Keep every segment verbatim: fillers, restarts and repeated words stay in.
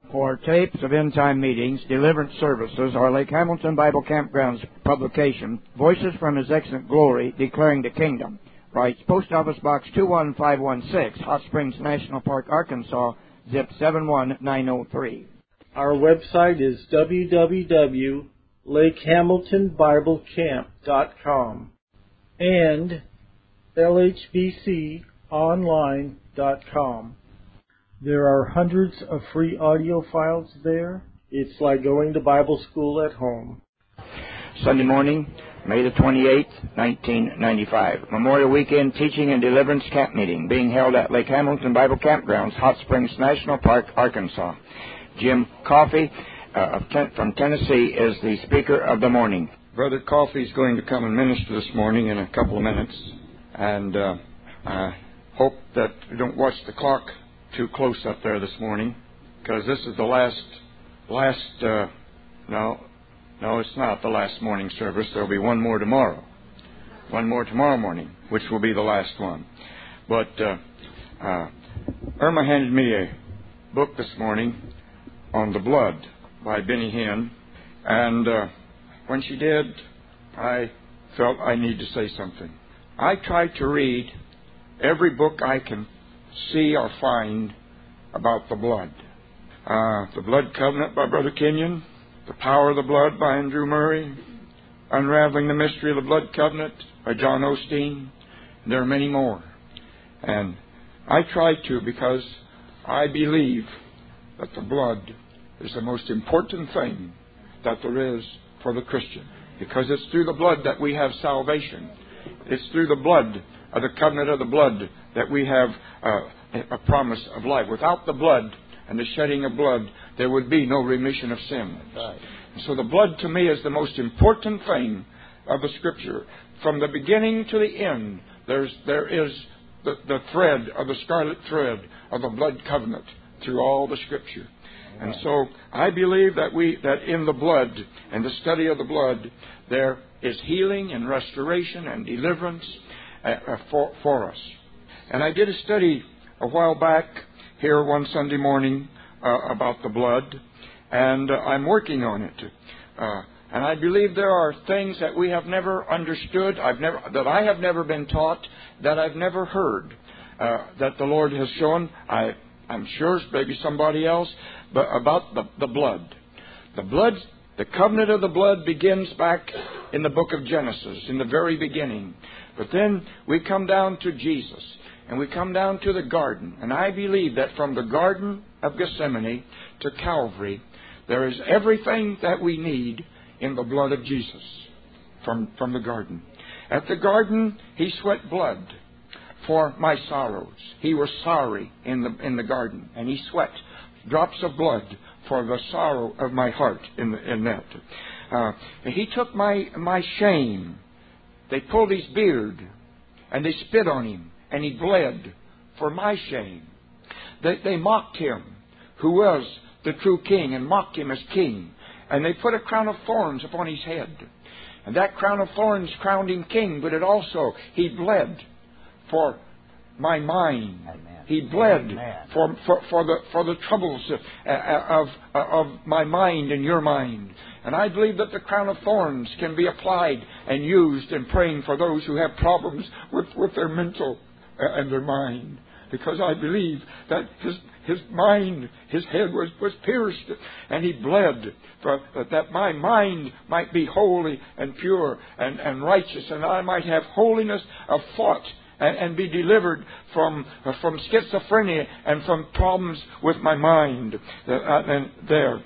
For tapes of end-time meetings, deliverance services, or Lake Hamilton Bible Campground's publication, Voices from His Excellent Glory, Declaring the Kingdom, writes Post Office Box two one five one six, Hot Springs National Park, Arkansas, zip seven one nine zero three. Our website is w w w dot lake hamilton bible camp dot com and l h b c online dot com. There are hundreds of free audio files there. It's like going to Bible school at home. Sunday morning, May the twenty-eighth, nineteen ninety-five. Memorial Weekend Teaching and Deliverance Camp Meeting being held at Lake Hamilton Bible Campgrounds, Hot Springs National Park, Arkansas. Jim Coffey uh, of ten- from Tennessee is the speaker of the morning. Brother Coffey is going to come and minister this morning in a couple of minutes. And uh, I hope that you don't watch the clock too close up there this morning, because this is the last, last, uh, no, no, it's not the last morning service. There will be one more tomorrow. One more tomorrow morning, which will be the last one. But uh, uh, Irma handed me a book this morning on the blood by Benny Hinn. And uh, when she did, I felt I need to say something. I try to read every book I can see or find about the blood. Uh, the Blood Covenant by Brother Kenyon, The Power of the Blood by Andrew Murray, Unraveling the Mystery of the Blood Covenant by John Osteen. There are many more. And I try to, because I believe that the blood is the most important thing that there is for the Christian. Because it's through the blood that we have salvation. It's through the blood of the covenant of the blood that we have uh, a promise of life. Without the blood and the shedding of blood, there would be no remission of sin. Right. So the blood to me is the most important thing of the Scripture. From the beginning to the end, there's there is the, the thread of the scarlet thread of the blood covenant through all the Scripture. And so I believe that we that in the blood and the study of the blood there is healing and restoration and deliverance uh, for for us. And I did a study a while back here one Sunday morning uh, about the blood, and uh, I'm working on it. Uh, and I believe there are things that we have never understood, I've never that I have never been taught, that I've never heard, uh, that the Lord has shown. I I'm sure maybe somebody else. But about the, the blood. The blood, the covenant of the blood begins back in the book of Genesis, in the very beginning. But then we come down to Jesus, and we come down to the garden. And I believe that from the Garden of Gethsemane to Calvary, there is everything that we need in the blood of Jesus from, from the garden. At the garden, He sweat blood for my sorrows. He was sorry in the, in the garden, and He sweat drops of blood for the sorrow of my heart in, the, in that. Uh, he took my my shame. They pulled His beard and they spit on Him, and He bled for my shame. They, they mocked Him, who was the true King, and mocked Him as King. And they put a crown of thorns upon His head. And that crown of thorns crowned Him King, but it also, He bled for my mind. Amen. He bled for, for, for the for the troubles of, of, of my mind and your mind. And I believe that the crown of thorns can be applied and used in praying for those who have problems with, with their mental and their mind. Because I believe that his his mind, his head was, was pierced, and He bled for that my mind might be holy and pure and, and righteous, and I might have holiness of thought and, and be delivered from uh, from schizophrenia and from problems with my mind. Uh, and there.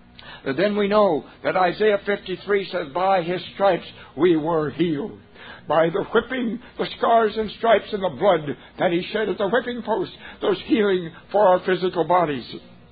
Then we know that Isaiah fifty-three says, by His stripes we were healed. By the whipping, the scars and stripes and the blood that He shed at the whipping post, there's healing for our physical bodies.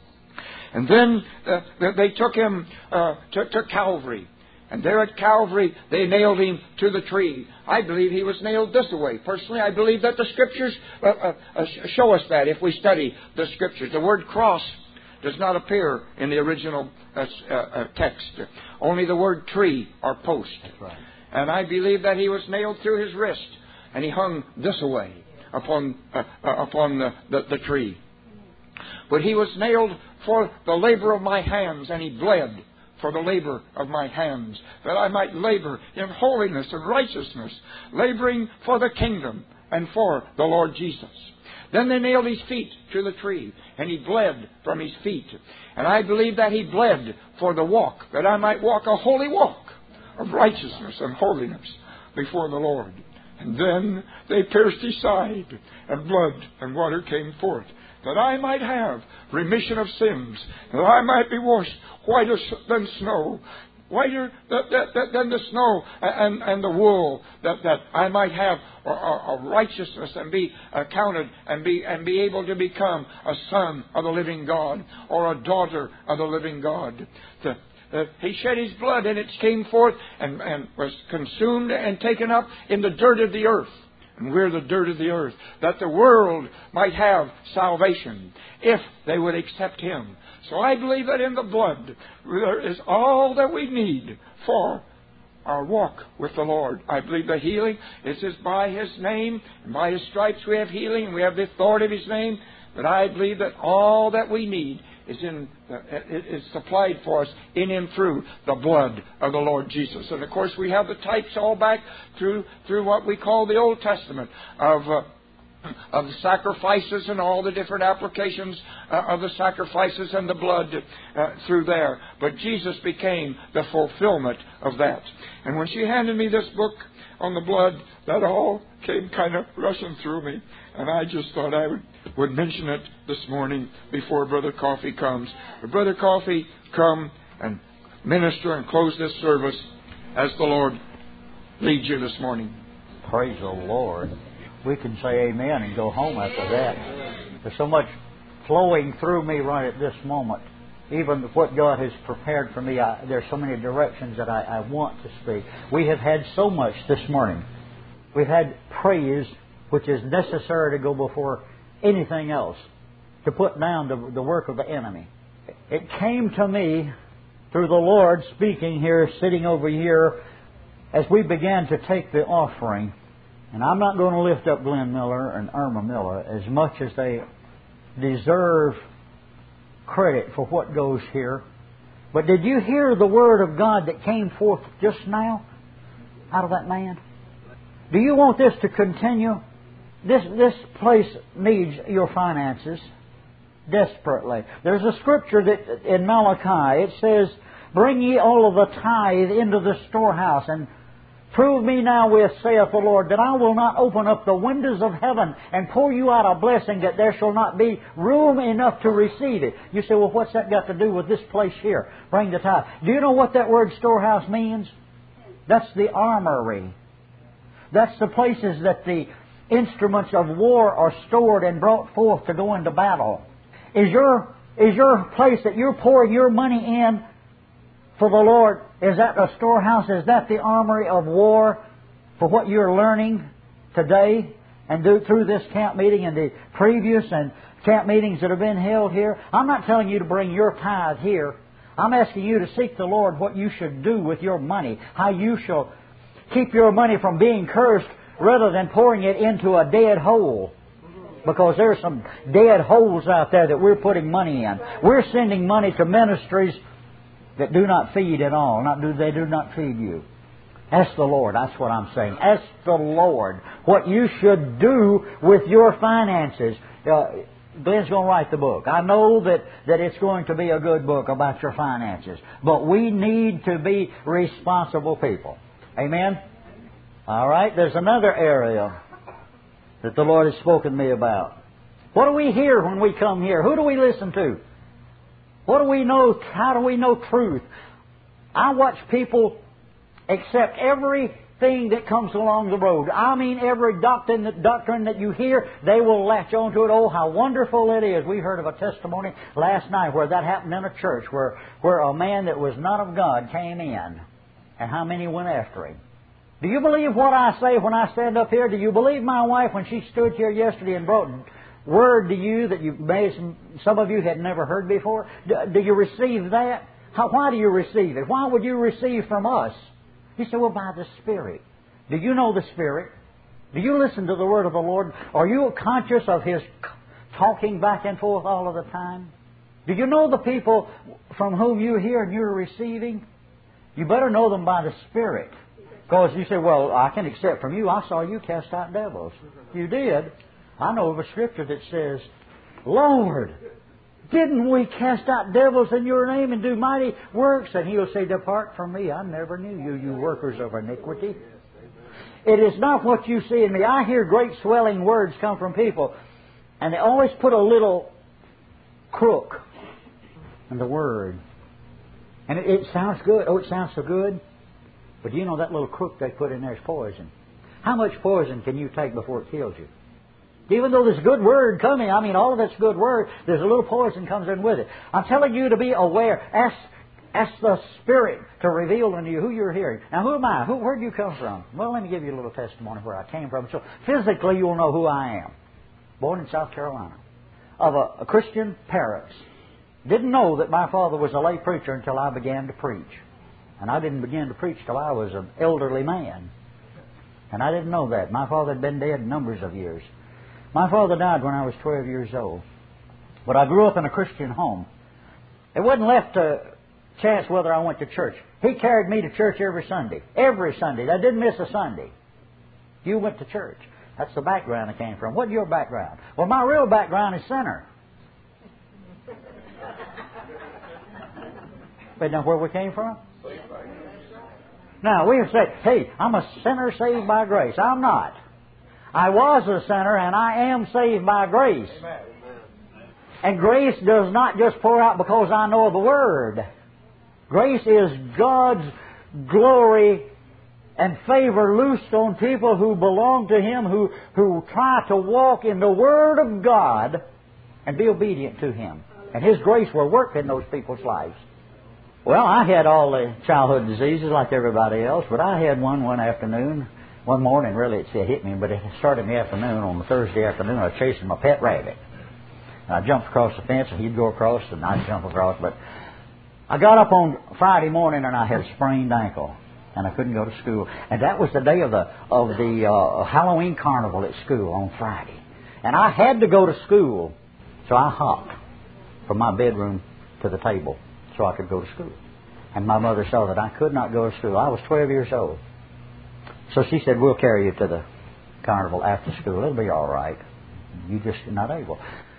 And then uh, they took Him uh, to, to Calvary. And there at Calvary, they nailed Him to the tree. I believe He was nailed this way. Personally, I believe that the Scriptures uh, uh, show us that if we study the Scriptures. The word cross does not appear in the original uh, uh, text. Only the word tree or post. That's right. And I believe that He was nailed through His wrist, and He hung this way upon uh, uh, upon the, the, the tree. But He was nailed for the labor of my hands, and He bled for the labor of my hands, that I might labor in holiness and righteousness, laboring for the kingdom and for the Lord Jesus. Then they nailed His feet to the tree, and He bled from His feet. And I believe that He bled for the walk, that I might walk a holy walk of righteousness and holiness before the Lord. And then they pierced His side, and blood and water came forth, that I might have remission of sins, that I might be washed whiter than snow, whiter than the snow and, and the wool, that, that I might have a, a, a righteousness and be accounted and be and be able to become a son of the living God or a daughter of the living God. The, Uh, he shed His blood, and it came forth and, and was consumed and taken up in the dirt of the earth. And we're the dirt of the earth, that the world might have salvation if they would accept Him. So I believe that in the blood there is all that we need for our walk with the Lord. I believe the healing is just by His name, and by His stripes we have healing, and we have the authority of His name. But I believe that all that we need is in it is supplied for us in Him through the blood of the Lord Jesus. And of course we have the types all back through through what we call the Old Testament of uh, of the sacrifices and all the different applications uh, of the sacrifices and the blood uh, through there. But Jesus became the fulfillment of that. And when she handed me this book on the blood, that all came kind of rushing through me. And I just thought I would, would mention it this morning before Brother Coffey comes. But Brother Coffey, come and minister and close this service as the Lord leads you this morning. Praise the Lord. We can say amen and go home after that. There's so much flowing through me right at this moment. Even what God has prepared for me, I, there's so many directions that I, I want to speak. We have had so much this morning. We've had praise, which is necessary to go before anything else, to put down the, the work of the enemy. It came to me through the Lord speaking here, sitting over here, as we began to take the offering. And I'm not going to lift up Glenn Miller and Irma Miller as much as they deserve credit for what goes here. But did you hear the Word of God that came forth just now out of that man? Do you want this to continue? This this place needs your finances desperately. There's a scripture that in Malachi, it says, "Bring ye all of the tithe into the storehouse, and prove me now with, saith the Lord, that I will not open up the windows of heaven and pour you out a blessing, that there shall not be room enough to receive it." You say, well, what's that got to do with this place here? Bring the tithe. Do you know what that word storehouse means? That's the armory. That's the places that the instruments of war are stored and brought forth to go into battle. Is your, is your place that you're pouring your money in for the Lord, is that a storehouse? Is that the armory of war for what you're learning today and do through this camp meeting and the previous and camp meetings that have been held here? I'm not telling you to bring your tithe here. I'm asking you to seek the Lord what you should do with your money, how you shall keep your money from being cursed rather than pouring it into a dead hole. Because there's some dead holes out there that we're putting money in. We're sending money to ministries that do not feed at all. Not do they do not feed you. Ask the Lord. That's what I'm saying. Ask the Lord what you should do with your finances. Uh, Glenn's going to write the book. I know that, that it's going to be a good book about your finances. But we need to be responsible people. Amen? All right. There's another area that the Lord has spoken to me about. What do we hear when we come here? Who do we listen to? What do we know? How do we know truth? I watch people accept everything that comes along the road. I mean, every doctrine that, doctrine that you hear, they will latch onto it. Oh, how wonderful it is. We heard of a testimony last night where that happened in a church, where, where a man that was not of God came in. And how many went after him? Do you believe what I say when I stand up here? Do you believe my wife when she stood here yesterday and brought word to you that you may, some of you had never heard before? Do, do you receive that? How, why do you receive it? Why would you receive from us? You say, well, by the Spirit. Do you know the Spirit? Do you listen to the Word of the Lord? Are you conscious of His talking back and forth all of the time? Do you know the people from whom you hear and you're receiving? You better know them by the Spirit. Because you say, well, I can accept from you. I saw you cast out devils. You did. I know of a scripture that says, Lord, didn't we cast out devils in your name and do mighty works? And He'll say, depart from me. I never knew you, you workers of iniquity. It is not what you see in me. I hear great swelling words come from people, and they always put a little crook in the word. And it, it sounds good. Oh, it sounds so good. But do you know that little crook they put in there is poison? How much poison can you take before it kills you? Even though there's good word coming, I mean, all of it's good word, there's a little poison comes in with it. I'm telling you to be aware. Ask, ask the Spirit to reveal unto you who you're hearing. Now, who am I? Who, where do you come from? Well, let me give you a little testimony where I came from. So, physically, you'll know who I am. Born in South Carolina. Of a, a Christian parents. Didn't know that my father was a lay preacher until I began to preach. And I didn't begin to preach till I was an elderly man. And I didn't know that. My father had been dead numbers of years. My father died when I was twelve years old. But I grew up in a Christian home. It wasn't left to chance whether I went to church. He carried me to church every Sunday. Every Sunday. I didn't miss a Sunday. You went to church. That's the background I came from. What's your background? Well, my real background is sinner. But you know where we came from? Now, we have said, hey, I'm a sinner saved by grace. I'm not. I was a sinner, and I am saved by grace. Amen. And grace does not just pour out because I know the Word. Grace is God's glory and favor loosed on people who belong to Him, who, who try to walk in the Word of God and be obedient to Him. And His grace will work in those people's lives. Well, I had all the childhood diseases like everybody else, but I had one one afternoon. One morning, really, it hit me, but it started in the afternoon. On the Thursday afternoon, I was chasing my pet rabbit. And I jumped across the fence, and he'd go across, and I'd jump across. But I got up on Friday morning, and I had a sprained ankle, and I couldn't go to school. And that was the day of the of the uh, Halloween carnival at school on Friday. And I had to go to school, so I hopped from my bedroom to the table so I could go to school. And my mother saw that I could not go to school. I was twelve years old. So she said, we'll carry you to the carnival after school. It'll be all right. You just are not able.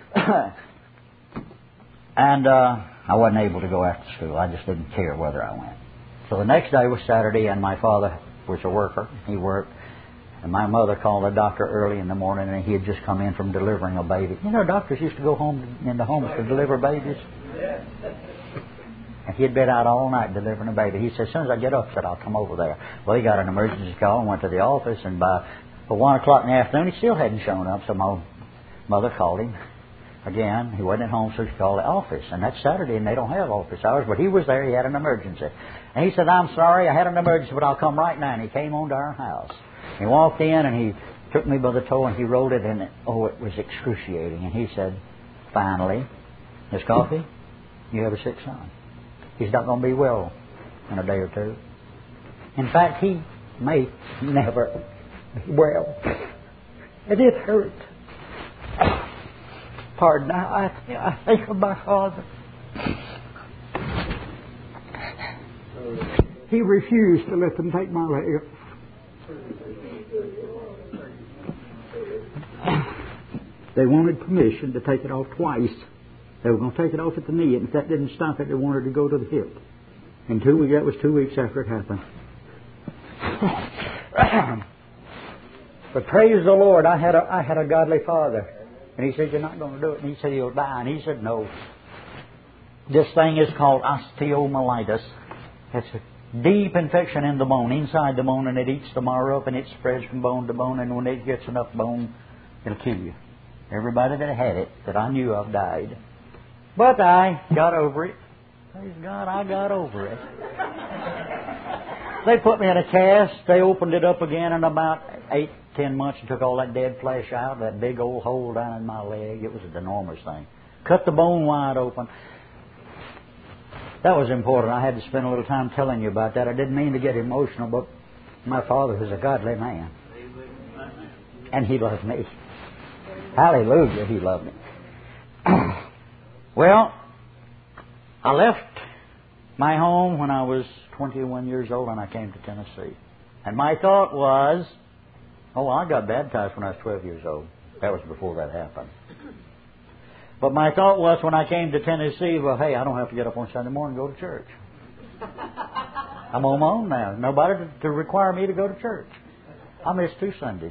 and uh, I wasn't able to go after school. I just didn't care whether I went. So the next day was Saturday, and my father was a worker. He worked. And my mother called the doctor early in the morning, and he had just come in from delivering a baby. You know, doctors used to go home in the homes to deliver babies. And he had been out all night delivering a baby. He said, as soon as I get up, said, I'll come over there. Well, he got an emergency call and went to the office, and by one o'clock in the afternoon, he still hadn't shown up. So my mother called him again. He wasn't at home, so she called the office. And that's Saturday, and they don't have office hours, but he was there. He had an emergency. And he said, I'm sorry, I had an emergency, but I'll come right now. And he came on to our house. He walked in, and he took me by the toe, and he rolled it, and it, oh, it was excruciating. And he said, finally, Miss Coffey, you have a sick son. He's not going to be well in a day or two. In fact, he may never be well. And it hurt. Pardon, I, I think of my father. He refused to let them take my leg off. They wanted permission to take it off twice. They were going to take it off at the knee, and if that didn't stop it, they wanted to go to the hip. And two weeks, that was two weeks after it happened. But praise the Lord, I had a I had a godly father, and he said, "You're not going to do it." And he said, "He'll die." And he said, "No. This thing is called osteomyelitis. It's a deep infection in the bone, inside the bone, and it eats the marrow up, and it spreads from bone to bone. And when it gets enough bone, it'll kill you." Everybody that had it that I knew of died. But I got over it. Praise God, I got over it. They put me in a cast. They opened it up again in about eight, ten months and took all that dead flesh out, that big old hole down in my leg. It was an enormous thing. Cut the bone wide open. That was important. I had to spend a little time telling you about that. I didn't mean to get emotional, but my father was a godly man. And he loved me. Hallelujah, he loved me. Well, I left my home when I was twenty-one years old and I came to Tennessee. And my thought was, oh, I got baptized when I was twelve years old. That was before that happened. But my thought was when I came to Tennessee, well, hey, I don't have to get up on Sunday morning and go to church. I'm on my own now. Nobody to, to require me to go to church. I missed two Sundays.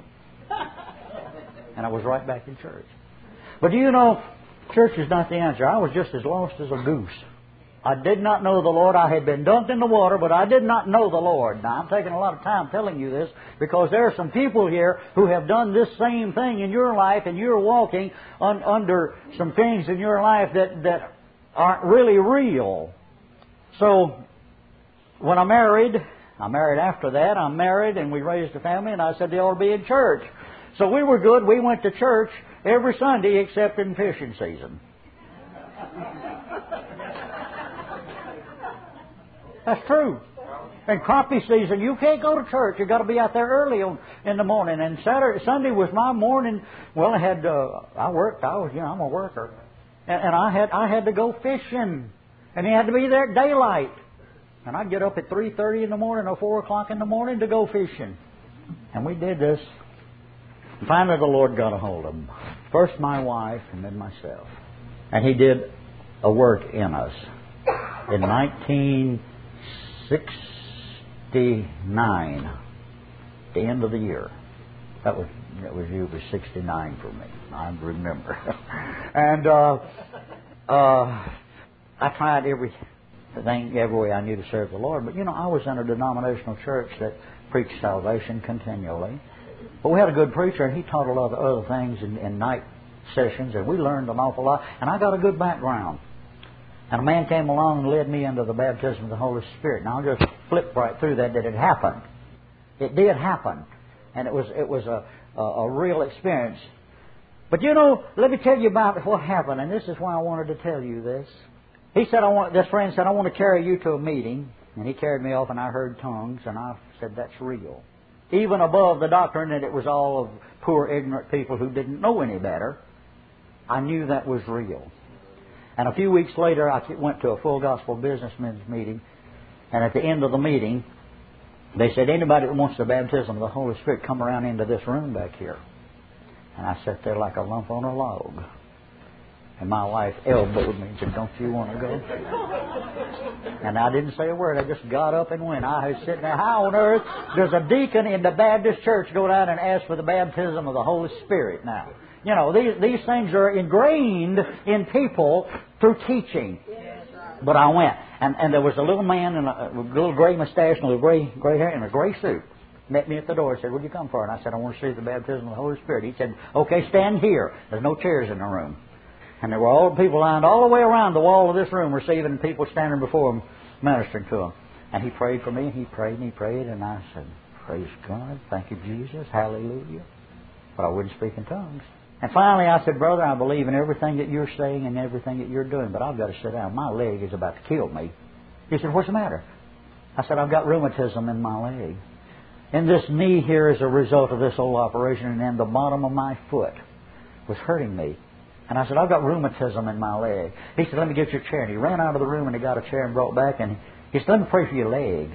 And I was right back in church. But do you know, church is not the answer. I was just as lost as a goose. I did not know the Lord. I had been dunked in the water, but I did not know the Lord. Now, I'm taking a lot of time telling you this because there are some people here who have done this same thing in your life, and you're walking on, under some things in your life that, that aren't really real. So, when I married, I married after that, I'm married, and we raised a family, and I said they ought to be in church. So we were good. We went to church every Sunday except in fishing season. That's true. In crappie season, you can't go to church. You've got to be out there early on, in the morning. And Saturday, Sunday was my morning. Well, I had, uh, I worked. I was, you know, I'm a worker, and, and I had, I had to go fishing, and you had to be there at daylight. And I'd get up at three thirty in the morning or four o'clock in the morning to go fishing. And we did this. And finally, the Lord got a hold of them. First my wife, and then myself. And He did a work in us. In nineteen sixty-nine, the end of the year. That was that was you was sixty-nine for me. I remember. and uh, uh, I tried everything, every way I knew to serve the Lord. But you know, I was in a denominational church that preached salvation continually. But we had a good preacher, and he taught a lot of other things in, in night sessions, and we learned an awful lot. And I got a good background. And a man came along and led me into the baptism of the Holy Spirit. Now I'll just flip right through that, that it happened. It did happen. And it was it was a, a, a real experience. But you know, let me tell you about what happened, and this is why I wanted to tell you this. He said, I want, this friend said, I want to carry you to a meeting. And he carried me off, and I heard tongues, and I said, that's real. Even above the doctrine that it was all of poor, ignorant people who didn't know any better, I knew that was real. And a few weeks later, I went to a full gospel businessmen's meeting, and at the end of the meeting, they said, anybody that wants the baptism of the Holy Spirit, come around into this room back here. And I sat there like a lump on a log. And my wife elbowed me and said, don't you want to go? And I didn't say a word. I just got up and went. I was sitting there, how on earth does a deacon in the Baptist church go down and ask for the baptism of the Holy Spirit now? You know, these these things are ingrained in people through teaching. But I went. And, and there was a little man in a, a little gray mustache and a gray, gray hair and a gray suit. Met me at the door and said, what did you come for? And I said, I want to see the baptism of the Holy Spirit. He said, okay, stand here. There's no chairs in the room. And there were all people lined all the way around the wall of this room receiving people standing before him, ministering to them. And he prayed for me, and he prayed, and he prayed, and I said, praise God, thank you, Jesus, hallelujah. But I wouldn't speak in tongues. And finally I said, brother, I believe in everything that you're saying and everything that you're doing, but I've got to sit down. My leg is about to kill me. He said, what's the matter? I said, I've got rheumatism in my leg. And this knee here is a result of this whole operation, and then the bottom of my foot was hurting me. And I said, I've got rheumatism in my leg. He said, let me get your chair. And he ran out of the room and he got a chair and brought back, and he said, let me pray for your leg.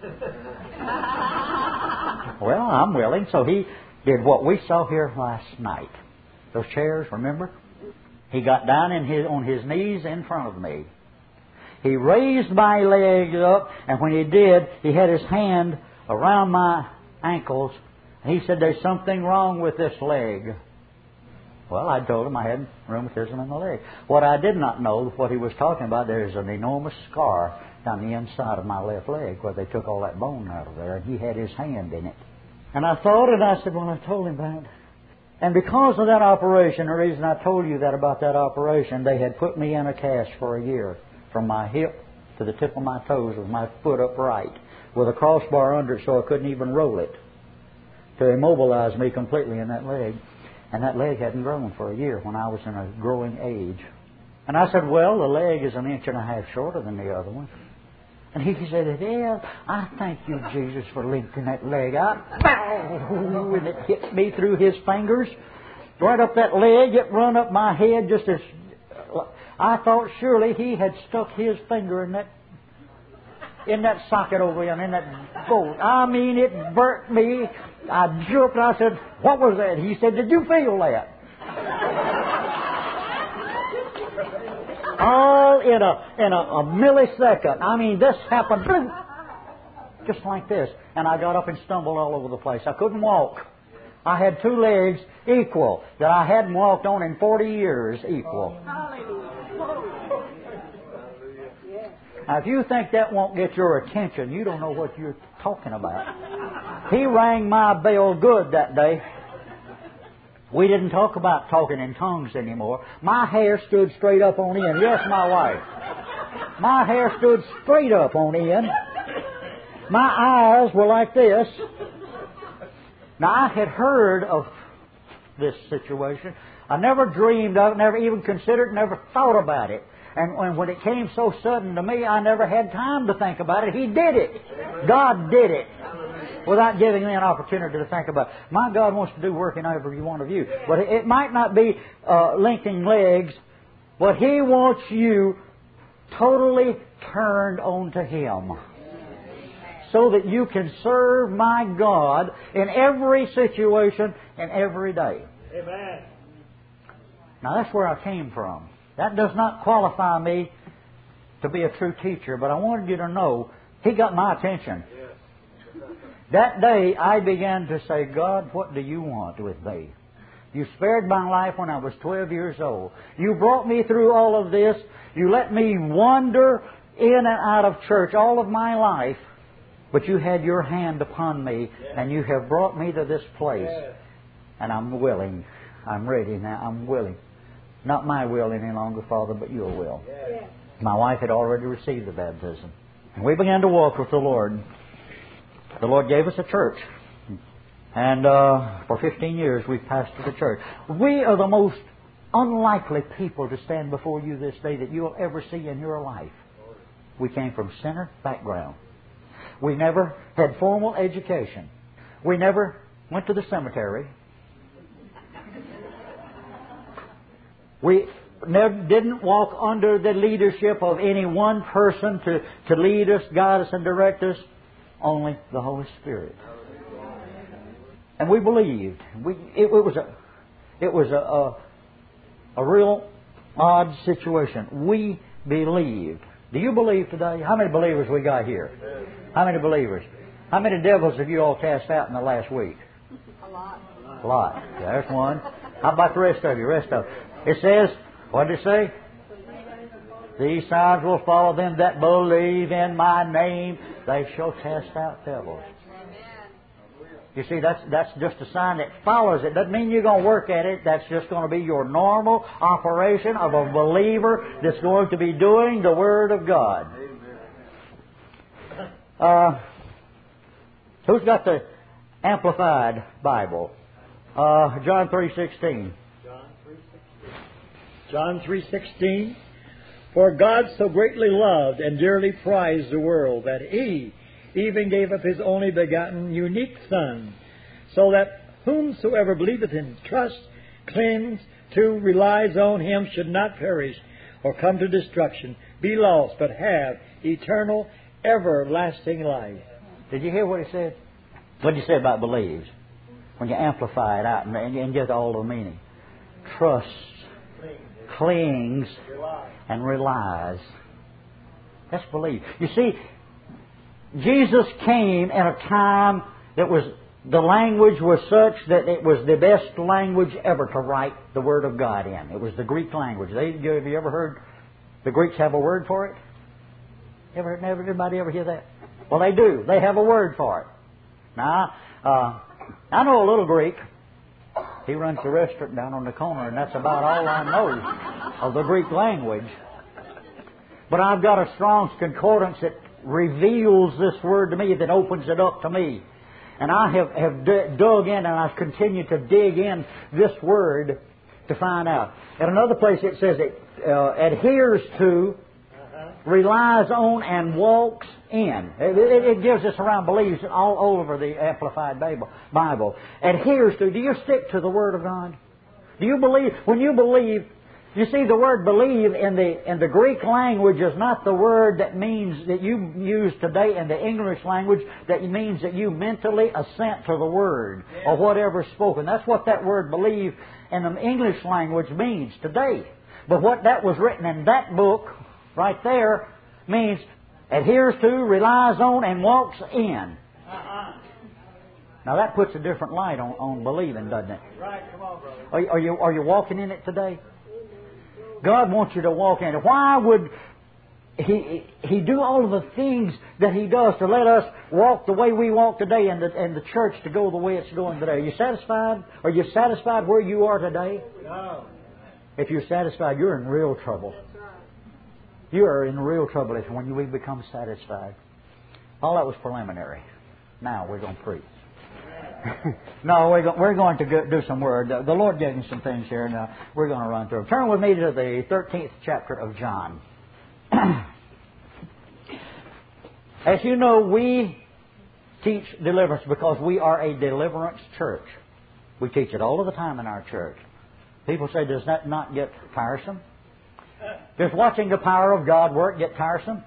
Well, I'm willing. So he did what we saw here last night. Those chairs, remember? He got down in his, on his knees in front of me. He raised my leg up, and when he did, he had his hand around my ankles, and he said, there's something wrong with this leg. Well, I told him I had rheumatism in the leg. What I did not know, what he was talking about, there's an enormous scar down the inside of my left leg where they took all that bone out of there, and he had his hand in it. And I thought, and I said, well, I told him that. And because of that operation, the reason I told you that about that operation, they had put me in a cast for a year from my hip to the tip of my toes with my foot upright with a crossbar under it so I couldn't even roll it to immobilize me completely in that leg. And that leg hadn't grown for a year when I was in a growing age. And I said, well, the leg is an inch and a half shorter than the other one. And he said, yeah, I thank you, Jesus, for lifting that leg out. And it hit me through his fingers. Right up that leg, it run up my head just as... I thought surely he had stuck his finger in that in that socket over there, in that bolt. I mean, it burnt me. I jerked and I said, "What was that?" He said, "Did you feel that?" All in a in a, a millisecond. I mean, this happened just like this. And I got up and stumbled all over the place. I couldn't walk. I had two legs equal that I hadn't walked on in forty years equal. Now, if you think that won't get your attention, you don't know what you're talking about. He rang my bell good that day. We didn't talk about talking in tongues anymore. My hair stood straight up on end. Yes, my wife. My hair stood straight up on end. My eyes were like this. Now, I had heard of this situation. I never dreamed of it, never even considered, never thought about it. And when it came so sudden to me, I never had time to think about it. He did it. God did it. Without giving me an opportunity to think about it. My God wants to do work in every one of you. But it might not be uh, linking legs, but He wants you totally turned on to Him. So that you can serve my God in every situation and every day. Amen. Now that's where I came from. That does not qualify me to be a true teacher, but I wanted you to know He got my attention. That day I began to say, God, what do you want with me? You spared my life when I was twelve years old. You brought me through all of this. You let me wander in and out of church all of my life, but you had your hand upon me and you have brought me to this place. And I'm willing. I'm ready now. I'm willing. Not my will any longer, Father, but your will. Yes. My wife had already received the baptism. And we began to walk with the Lord. The Lord gave us a church. And uh, for fifteen years we've pastored the church. We are the most unlikely people to stand before you this day that you'll ever see in your life. We came from sinner background. We never had formal education. We never went to the cemetery. We never, didn't walk under the leadership of any one person to, to lead us, guide us, and direct us. Only the Holy Spirit. And we believed. We, it, it was a, it was a, a, a real odd situation. We believed. Do you believe today? How many believers we got here? How many believers? How many devils have you all cast out in the last week? A lot. A lot. There's one. How about the rest of you? Rest of you. It says, what did it say? These signs will follow them that believe in my name. They shall cast out devils. You see, that's that's just a sign that follows it. Doesn't mean you're going to work at it. That's just going to be your normal operation of a believer that's going to be doing the Word of God. Uh, who's got the Amplified Bible? Uh, John three sixteen. John three sixteen. For God so greatly loved and dearly prized the world that He even gave up His only begotten unique Son, so that whomsoever believeth in, trusts, clings to, relies on Him should not perish or come to destruction, be lost, but have eternal, everlasting life. Did you hear what he said? What did he say about believes? When you amplify it out and, and get all the meaning. Trusts, clings, and relies. That's believe. You see, Jesus came in a time that was, the language was such that it was the best language ever to write the Word of God in. It was the Greek language. They, have you ever heard the Greeks have a word for it? Ever, never, everybody ever hear that? Well, they do. They have a word for it. Now, uh, I know a little Greek. He runs the restaurant down on the corner, and that's about all I know of the Greek language. But I've got a Strong's Concordance that reveals this word to me, that opens it up to me. And I have, have d- dug in, and I've continued to dig in this word to find out. At another place it says it uh, adheres to, relies on, and walks in. It, it, it gives us around believes all, all over the Amplified Bible. Bible. Adheres to. Do you stick to the Word of God? Do you believe, when you believe, You see, the word believe in the in the Greek language is not the word that means that you use today in the English language that means that you mentally assent to the word or whatever is spoken. That's what that word believe in the English language means today. But what that was written in that book right there means adheres to, relies on, and walks in. Now that puts a different light on, on believing, doesn't it? Right, come on, brother. Are, are you are you walking in it today? God wants you to walk in it. Why would He He do all of the things that He does to let us walk the way we walk today and the, and the church to go the way it's going today? Are you satisfied? Are you satisfied where you are today? No. If you're satisfied, you're in real trouble. You are in real trouble if when you become satisfied. All that was preliminary. Now we're going to preach. No, we're, go, we're going to go, do some word. The Lord gave me some things here, and uh, we're going to run through. Turn with me to the thirteenth chapter of John. As you know, we teach deliverance because we are a deliverance church. We teach it all of the time in our church. People say, does that not get tiresome? Does watching the power of God work get tiresome?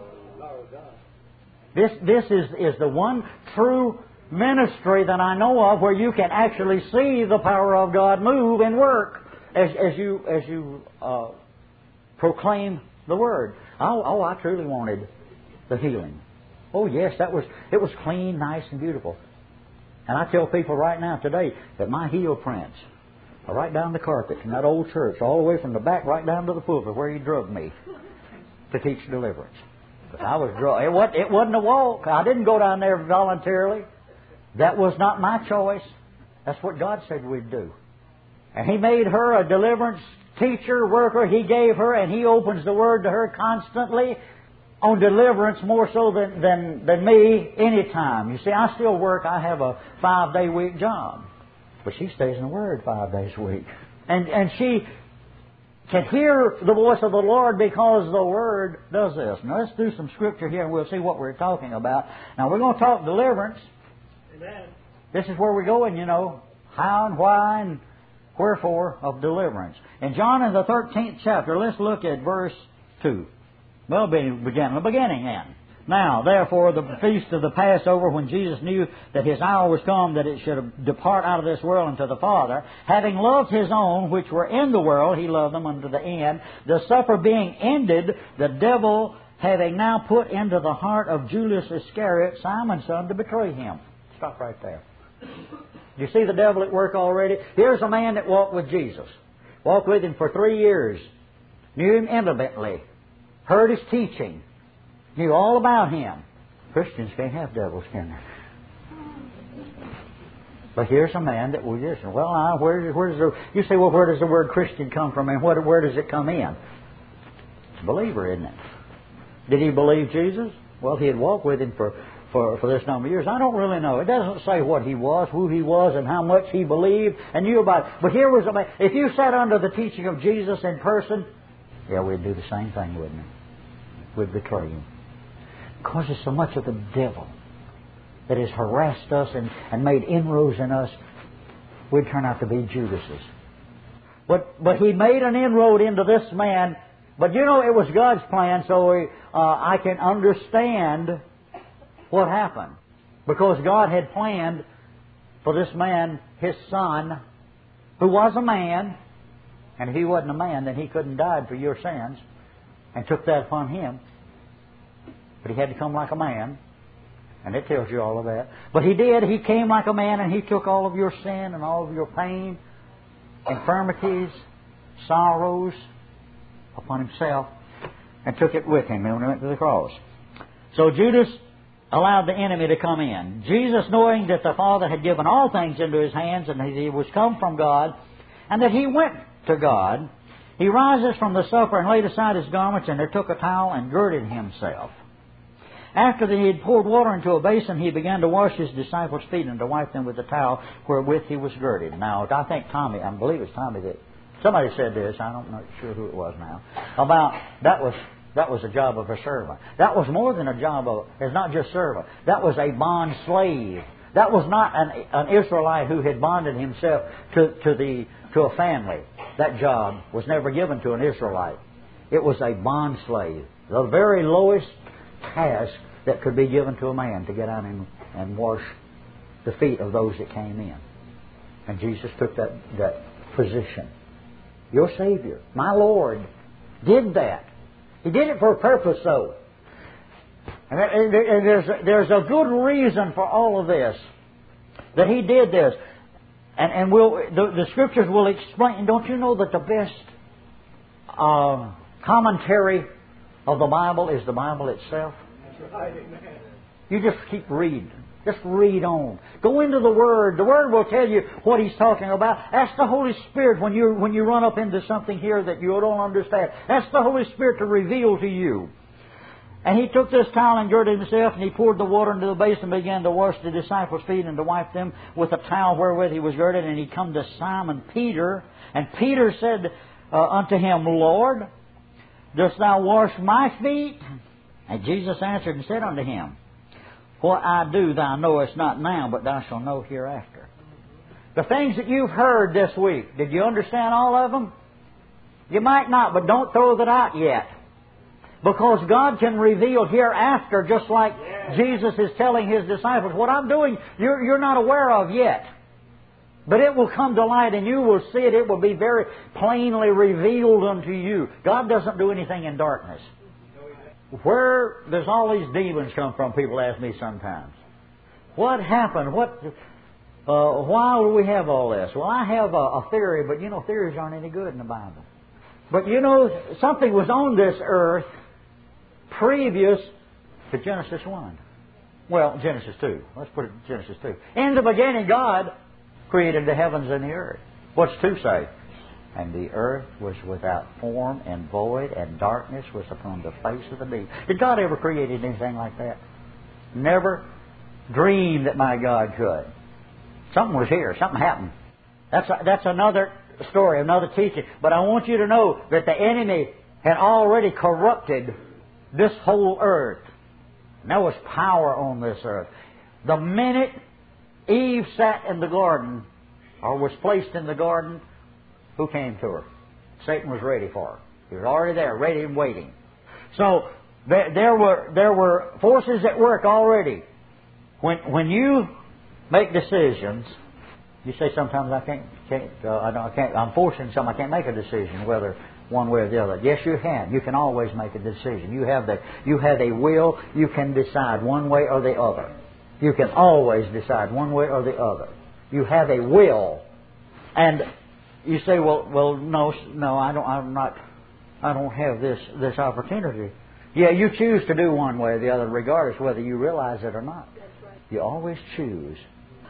This this is, is the one true ministry that I know of where you can actually see the power of God move and work as, as you as you uh, proclaim the Word. Oh, oh, I truly wanted the healing. Oh, yes, that was it was clean, nice, and beautiful. And I tell people right now today that my heel prints are right down the carpet from that old church, all the way from the back right down to the pulpit where he drugged me to teach deliverance. But I was drugged. It wasn't, it wasn't a walk. I didn't go down there voluntarily. That was not my choice. That's what God said we'd do. And He made her a deliverance teacher, worker. He gave her, and He opens the Word to her constantly on deliverance more so than, than, than me anytime. You see, I still work. I have a five-day week job. But she stays in the Word five days a week. And, and she can hear the voice of the Lord because the Word does this. Now, let's do some Scripture here, and we'll see what we're talking about. Now, we're going to talk deliverance. Amen. This is where we're going, you know, how and why and wherefore of deliverance. In John in the thirteenth chapter, let's look at verse two. Well, begin the beginning then. Now, therefore, the feast of the Passover, when Jesus knew that His hour was come, that it should depart out of this world unto the Father, having loved His own which were in the world, He loved them unto the end. The supper being ended, the devil having now put into the heart of Judas Iscariot, Simon's son, to betray Him. Stop right there. You see the devil at work already? Here's a man that walked with Jesus. Walked with Him for three years. Knew Him intimately. Heard His teaching. Knew all about Him. Christians can't have devils, can they? But here's a man that we just, well, uh, where, where does the, you say, well, where does the word Christian come from and what, where does it come in? It's a believer, isn't it? Did he believe Jesus? Well, he had walked with Him for For, for this number of years. I don't really know. It doesn't say what he was, who he was, and how much he believed and knew about it. But here was a man. If you sat under the teaching of Jesus in person, yeah, we'd do the same thing, wouldn't we? We'd betray Him. Because there's so much of the devil that has harassed us and, and made inroads in us, we'd turn out to be Judases. But, but he made an inroad into this man. But you know, it was God's plan, so we, uh, I can understand what happened? Because God had planned for this man, His Son, who was a man, and if He wasn't a man, then He couldn't have died for your sins, and took that upon Him. But He had to come like a man, and it tells you all of that. But He did. He came like a man, and He took all of your sin and all of your pain, infirmities, sorrows upon Himself, and took it with Him when He went to the cross. So Judas allowed the enemy to come in. Jesus, knowing that the Father had given all things into His hands and that He was come from God and that He went to God, He rises from the supper and laid aside His garments and took a towel and girded Himself. After that He had poured water into a basin, He began to wash His disciples' feet and to wipe them with the towel wherewith He was girded. Now, I think Tommy, I believe it's Tommy that, somebody said this, I don't know sure who it was now, about that was That was a job of a servant. That was more than a job of, it's not just servant. That was a bond slave That was not an, an Israelite who had bonded himself to, to, the, to a family. That job was never given to an Israelite. It was a bond slave. The very lowest task that could be given to a man, to get out and, and wash the feet of those that came in. And Jesus took that, that position. Your Savior, my Lord, did that. He did it for a purpose, though. And there's a, there's a good reason for all of this, that He did this. And, and we'll, the, the Scriptures will explain. Don't you know that the best uh, commentary of the Bible is the Bible itself? That's right, amen. You just keep reading. Just read on. Go into the Word. The Word will tell you what He's talking about. Ask the Holy Spirit when you when you run up into something here that you don't understand. Ask the Holy Spirit to reveal to you. And He took this towel and girded Himself, and He poured the water into the basin and began to wash the disciples' feet and to wipe them with the towel wherewith He was girded. And He come to Simon Peter, and Peter said uh, unto Him, Lord, dost Thou wash my feet? And Jesus answered and said unto him, What I do thou knowest not now, but thou shalt know hereafter. The things that you've heard this week, did you understand all of them? You might not, but don't throw that out yet. Because God can reveal hereafter, just like yeah. Jesus is telling His disciples, what I'm doing, you're, you're not aware of yet. But it will come to light and you will see it. It will be very plainly revealed unto you. God doesn't do anything in darkness. Where does all these demons come from? People ask me sometimes. What happened? What? Uh, why do we have all this? Well, I have a, a theory, but you know, theories aren't any good in the Bible. But you know, something was on this earth previous to Genesis one. Well, Genesis two. Let's put it in Genesis two. In the beginning, God created the heavens and the earth. What's two say? And the earth was without form and void, and darkness was upon the face of the deep. Did God ever create anything like that? Never dreamed that my God could. Something was here. Something happened. That's a, that's another story, another teaching. But I want you to know that the enemy had already corrupted this whole earth. And there was power on this earth. The minute Eve sat in the garden, or was placed in the garden, who came to her? Satan was ready for her. He was already there, ready and waiting. So there, there were there were forces at work already. When when you make decisions, you say sometimes I can't can't uh, I, don't, I can't I'm forcing something. I can't make a decision whether one way or the other. Yes, you can. You can always make a decision. You have the you have a will. You can decide one way or the other. You can always decide one way or the other. You have a will, and you say, "Well, well, no, no, I don't. I'm not. I don't have this this opportunity." Yeah, you choose to do one way or the other, regardless whether you realize it or not. That's right. You always choose.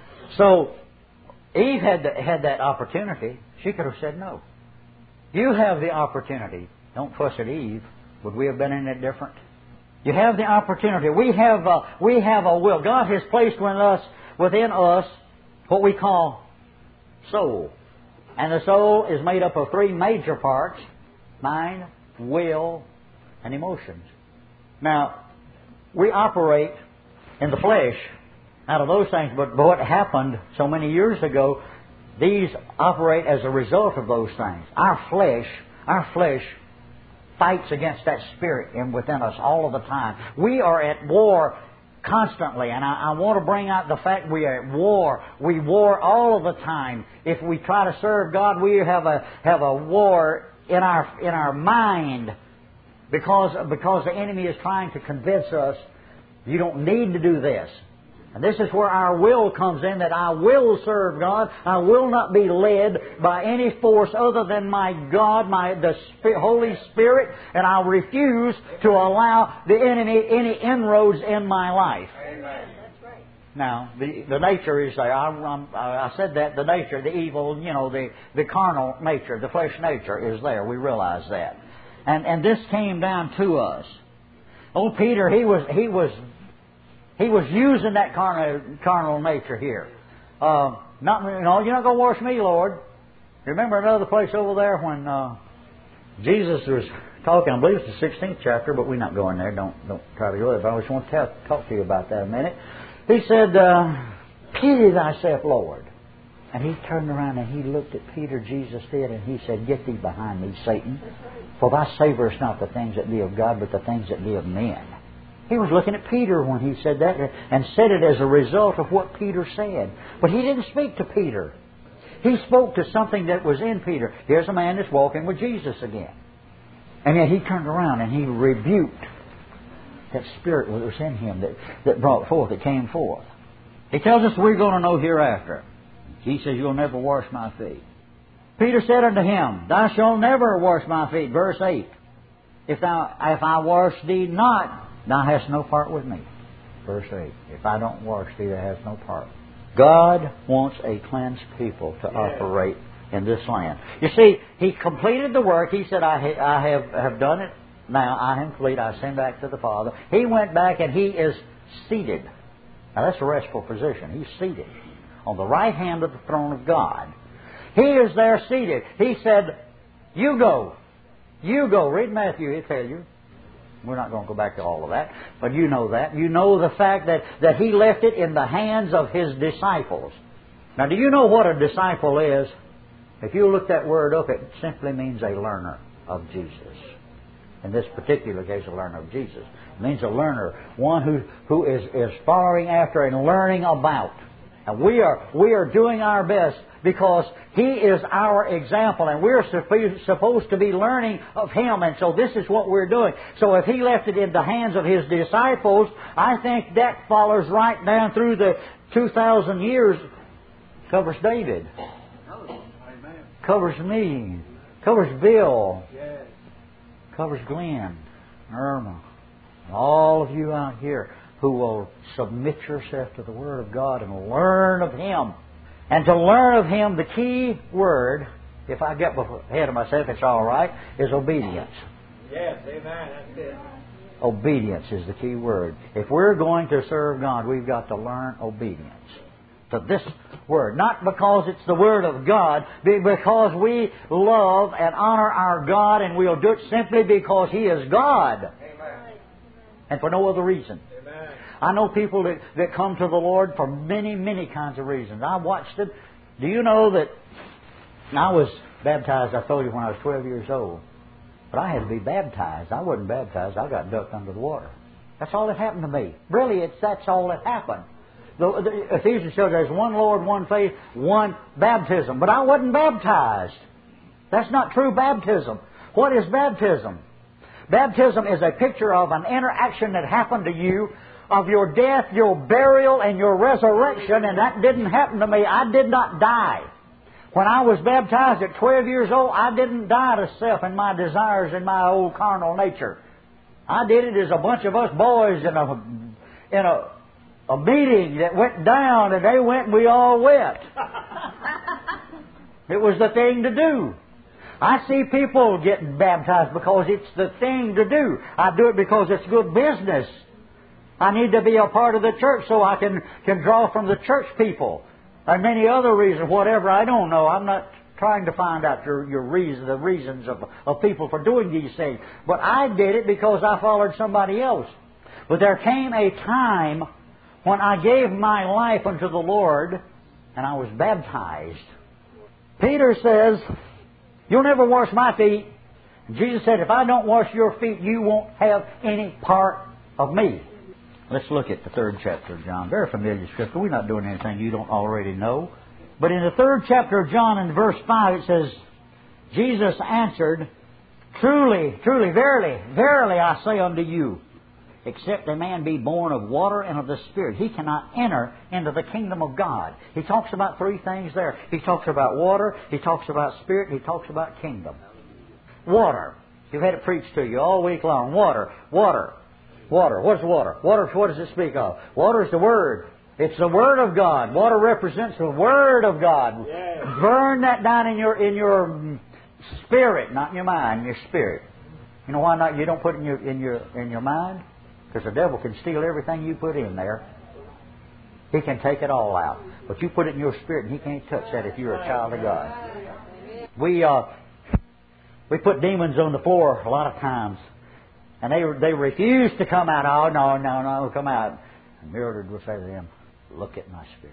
So Eve had the, had that opportunity. She could have said no. You have the opportunity. Don't fuss at Eve. Would we have been in it different? You have the opportunity. We have a, we have a will. God has placed within us within us what we call soul. And the soul is made up of three major parts: mind, will, and emotions. Now, we operate in the flesh out of those things, but what happened so many years ago, these operate as a result of those things. Our flesh, our flesh fights against that spirit in within us all of the time. We are at war constantly, and I, I want to bring out the fact we are at war. We war all of the time. If we try to serve God, we have a have a war in our in our mind, because because the enemy is trying to convince us you don't need to do this. And this is where our will comes in, that I will serve God. I will not be led by any force other than my God, my the Holy Spirit, and I'll refuse to allow the enemy any inroads in my life. Amen. That's right. Now, the, the nature is there. I, I'm, I said that, the nature, the evil, you know, the, the carnal nature, the flesh nature is there. We realize that. And and this came down to us. Old Peter, he was he was he was using that carnal carnal nature here. Uh, not you know, you're not going to wash me, Lord. Remember another place over there when uh, Jesus was talking. I believe it's the sixteenth chapter, but we're not going there. Don't don't try to go there. But I just want to tell, talk to you about that a minute. He said, uh, Pity thyself, Lord. And he turned around and he looked at Peter, Jesus did, and he said, Get thee behind me, Satan, for thou savorest not the things that be of God, but the things that be of men. He was looking at Peter when he said that, and said it as a result of what Peter said. But he didn't speak to Peter. He spoke to something that was in Peter. Here's a man that's walking with Jesus again. And yet he turned around and he rebuked that spirit that was in him that, that brought forth, that came forth. He tells us we're going to know hereafter. He says, You'll never wash my feet. Peter said unto him, Thou shalt never wash my feet. Verse eight. If thou, if I wash thee not, thou hast no part with me. Verse eight. If I don't wash thee, thou hast no part. God wants a cleansed people to yeah. operate in this land. You see, He completed the work. He said, I, ha- I have, have done it. Now I am complete. I send back to the Father. He went back and He is seated. Now that's a restful position. He's seated on the right hand of the throne of God. He is there seated. He said, You go. You go. Read Matthew, he'll tell you. We're not going to go back to all of that, but you know that. You know the fact that, that He left it in the hands of His disciples. Now, do you know what a disciple is? If you look that word up, it simply means a learner of Jesus. In this particular case, a learner of Jesus. It means a learner, one who, who is, is following after and learning about. And we are, we are doing our best because He is our example and we're supposed to be learning of Him. And so this is what we're doing. So if He left it in the hands of His disciples, I think that follows right down through the two thousand years. Covers David. Covers me. Covers Bill. Covers Glenn. Irma. And all of you out here who will submit yourself to the Word of God and learn of Him. And to learn of Him, the key word, if I get ahead of myself, it's all right, is obedience. Yes, amen. That's it. Obedience is the key word. If we're going to serve God, we've got to learn obedience to this Word. Not because it's the Word of God, but because we love and honor our God, and we'll do it simply because He is God. Amen. And for no other reason. Amen. I know people that, that come to the Lord for many, many kinds of reasons. I watched them. Do you know that I was baptized, I told you, when I was twelve years old. But I had to be baptized. I wasn't baptized. I got ducked under the water. That's all that happened to me. Really, it's that's all that happened. The, the Ephesians shows there's one Lord, one faith, one baptism. But I wasn't baptized. That's not true baptism. What is baptism? Baptism is a picture of an interaction that happened to you, of your death, your burial, and your resurrection, and that didn't happen to me. I did not die. When I was baptized at twelve years old, I didn't die to self and my desires and my old carnal nature. I did it as a bunch of us boys in a in a, a meeting that went down, and they went and we all went. It was the thing to do. I see people getting baptized because it's the thing to do. I do it because it's good business. I need to be a part of the church so I can, can draw from the church people. And many other reasons, whatever, I don't know. I'm not trying to find out your, your reason, the reasons of, of people for doing these things. But I did it because I followed somebody else. But there came a time when I gave my life unto the Lord and I was baptized. Peter says, You'll never wash my feet. Jesus said, If I don't wash your feet, you won't have any part of me. Let's look at the third chapter of John. Very familiar scripture. We're not doing anything you don't already know. But in the third chapter of John, in verse five, it says, Jesus answered, Truly, truly, verily, verily, I say unto you, except a man be born of water and of the Spirit, he cannot enter into the kingdom of God. He talks about three things there. He talks about water, he talks about Spirit, and he talks about kingdom. Water. You've had it preached to you all week long. Water, water. Water. What's water? Water, what does it speak of? Water is the Word. It's the Word of God. Water represents the Word of God. Yes. Burn that down in your in your spirit, not in your mind, in your spirit. You know why not? You don't put it in your in your in your mind? Because the devil can steal everything you put in there. He can take it all out. But you put it in your spirit and he can't touch that if you're a child of God. We uh we put demons on the floor a lot of times. And they they refuse to come out. Oh, no, no, no, come out. And Mildred will say to them, Look at my spirit.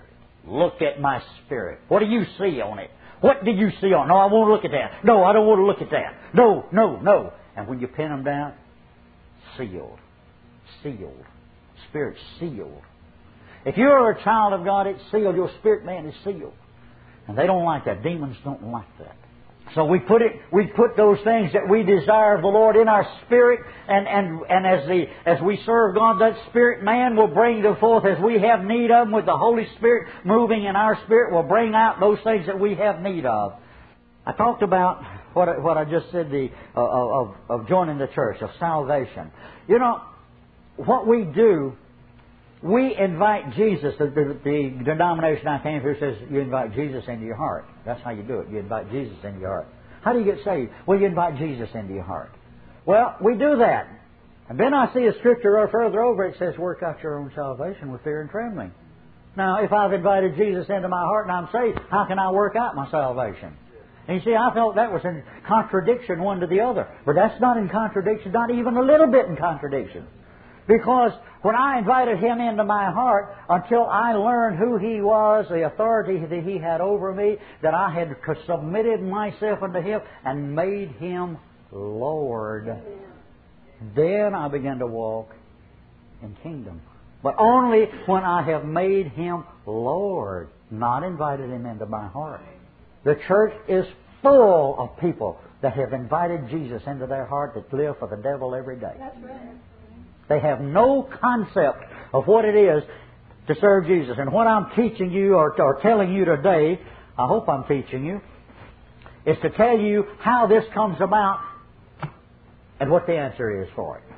Look at my spirit. What do you see on it? What did you see on it? No, I won't look at that. No, I don't want to look at that. No, no, no. And when you pin them down, sealed. Sealed. Spirit's sealed. If you're a child of God, it's sealed. Your spirit man is sealed. And they don't like that. Demons don't like that. So we put it, we put those things that we desire of the Lord in our spirit, and, and, and as the as we serve God, that spirit man will bring them forth as we have need of them. With the Holy Spirit moving in our spirit, will bring out those things that we have need of. I talked about what I, what I just said the uh, of of joining the church, of salvation. You know what we do. We invite Jesus. The, the, the denomination I came to says you invite Jesus into your heart. That's how you do it. You invite Jesus into your heart. How do you get saved? Well, you invite Jesus into your heart. Well, we do that. And then I see a scripture further over. It says, work out your own salvation with fear and trembling. Now, if I've invited Jesus into my heart and I'm saved, how can I work out my salvation? And you see, I felt that was in contradiction one to the other. But that's not in contradiction, not even a little bit in contradiction. Because when I invited Him into my heart, until I learned who He was, the authority that He had over me, that I had submitted myself unto Him and made Him Lord, then I began to walk in kingdom. But only when I have made Him Lord, not invited Him into my heart. The church is full of people that have invited Jesus into their heart that live for the devil every day. That's right. They have no concept of what it is to serve Jesus. And what I'm teaching you or, or telling you today, I hope I'm teaching you, is to tell you how this comes about and what the answer is for it.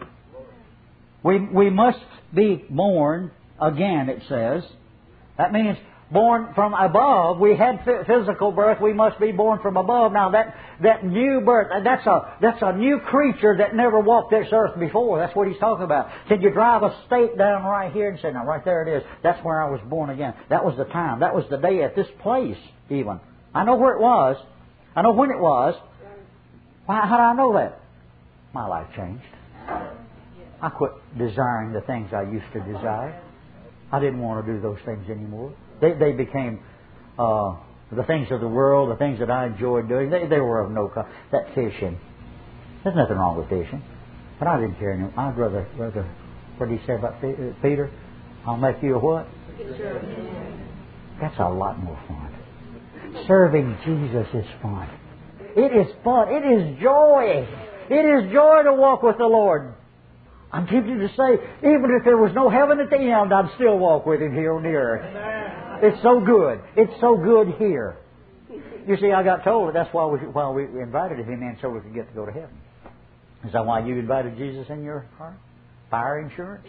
We, we must be born again, it says. That means born from above. We had physical birth. We must be born from above. Now that that new birth, that's a that's a new creature that never walked this earth before. That's what he's talking about. Can you drive a stake down right here and say, now right there it is. That's where I was born again. That was the time. That was the day at this place even. I know where it was. I know when it was. Why, how do I know that? My life changed. I quit desiring the things I used to desire. I didn't want to do those things anymore. They, they became uh, the things of the world, the things that I enjoyed doing. They, they were of no kind. That fishing. There's nothing wrong with fishing. But I didn't care anymore. I'd rather, rather, what did he say about Peter? I'll make you a what? That's a lot more fun. Serving Jesus is fun. It is fun. It is joy. It is joy to walk with the Lord. I'm tempted to say, even if there was no heaven at the end, I'd still walk with Him here on the earth. Amen. It's so good. It's so good here. You see, I got told that that's why we, why we invited Him in, so we could get to go to heaven. Is that why you invited Jesus in your heart? Fire insurance?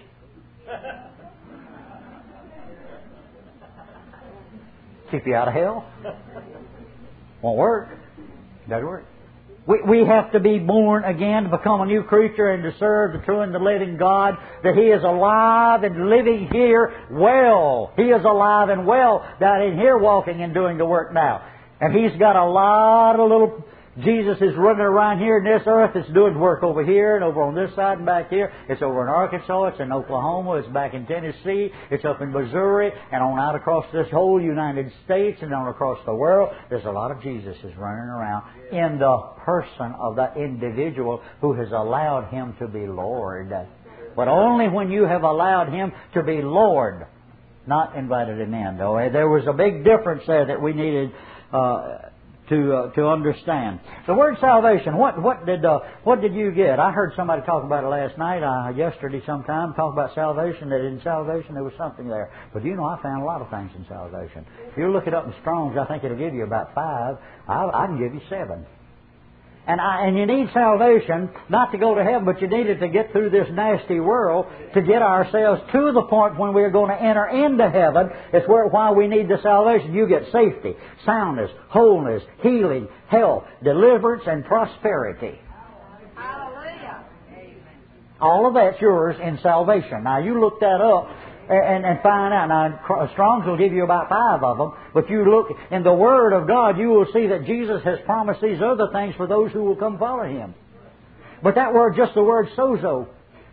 Keep you out of hell? Won't work. Doesn't work. We, we have to be born again to become a new creature and to serve the true and the living God, that He is alive and living here well. He is alive and well down in here walking and doing the work now. And He's got a lot of little... Jesus is running around here in this earth. It's doing work over here and over on this side and back here. It's over in Arkansas. It's in Oklahoma. It's back in Tennessee. It's up in Missouri and on out across this whole United States and on across the world. There's a lot of Jesuses running around in the person of that individual who has allowed Him to be Lord. But only when you have allowed Him to be Lord, not invited Him in. Though there was a big difference there that we needed uh, to uh, to understand. The word salvation. What what did uh, what did you get? I heard somebody talk about it last night, uh, yesterday sometime, talk about salvation. That in salvation there was something there. But you know, I found a lot of things in salvation. If you look it up in Strong's, I think it'll give you about five. I, I can give you seven. And I, and you need salvation not to go to heaven, but you need it to get through this nasty world to get ourselves to the point when we're going to enter into heaven. It's where why we need the salvation. You get safety, soundness, wholeness, healing, health, deliverance, and prosperity. Hallelujah. All of that's yours in salvation. Now you look that up and, and find out. Now Strong's will give you about five of them, but you look in the Word of God, you will see that Jesus has promised these other things for those who will come follow Him. But that word, just the word sozo,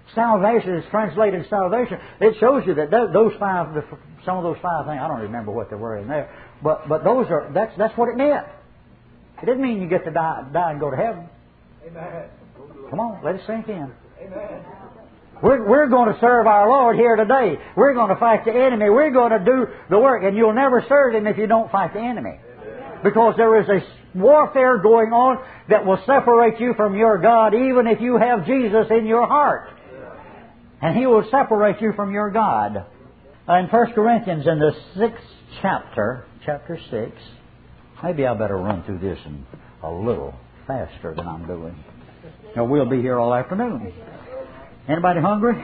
salvation is translated salvation. It shows you that those five, some of those five things, I don't remember what they were in there, but but those are that's that's what it meant. It didn't mean you get to die, die and go to heaven. Amen. Come on, let it sink in. Amen. We're, we're going to serve our Lord here today. We're going to fight the enemy. We're going to do the work. And you'll never serve Him if you don't fight the enemy. Because there is a warfare going on that will separate you from your God even if you have Jesus in your heart. And He will separate you from your God. In First Corinthians, in the sixth chapter, chapter six, maybe I better run through this in a little faster than I'm doing. Now, we'll be here all afternoon. Anybody hungry?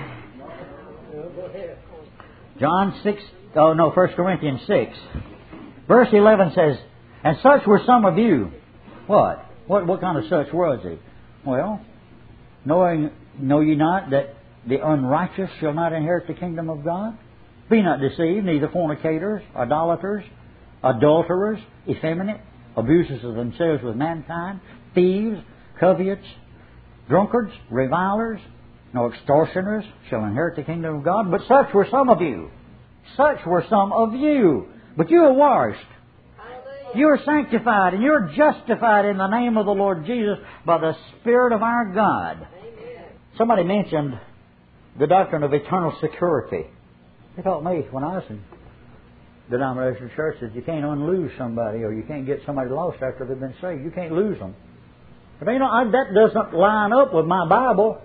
John six, oh no, First Corinthians six. Verse eleven says, and such were some of you. What? What what kind of such was he? Well, knowing, know ye not that the unrighteous shall not inherit the kingdom of God? Be not deceived, neither fornicators, idolaters, adulterers, effeminate, abusers of themselves with mankind, thieves, covetous, drunkards, revilers, nor extortioners shall inherit the kingdom of God. But such were some of you. Such were some of you. But you are washed. You are sanctified and you are justified in the name of the Lord Jesus by the Spirit of our God. Somebody mentioned the doctrine of eternal security. They taught me when I was in denominational church that you can't unlose somebody or you can't get somebody lost after they've been saved. You can't lose them. But you know, I, that doesn't line up with my Bible.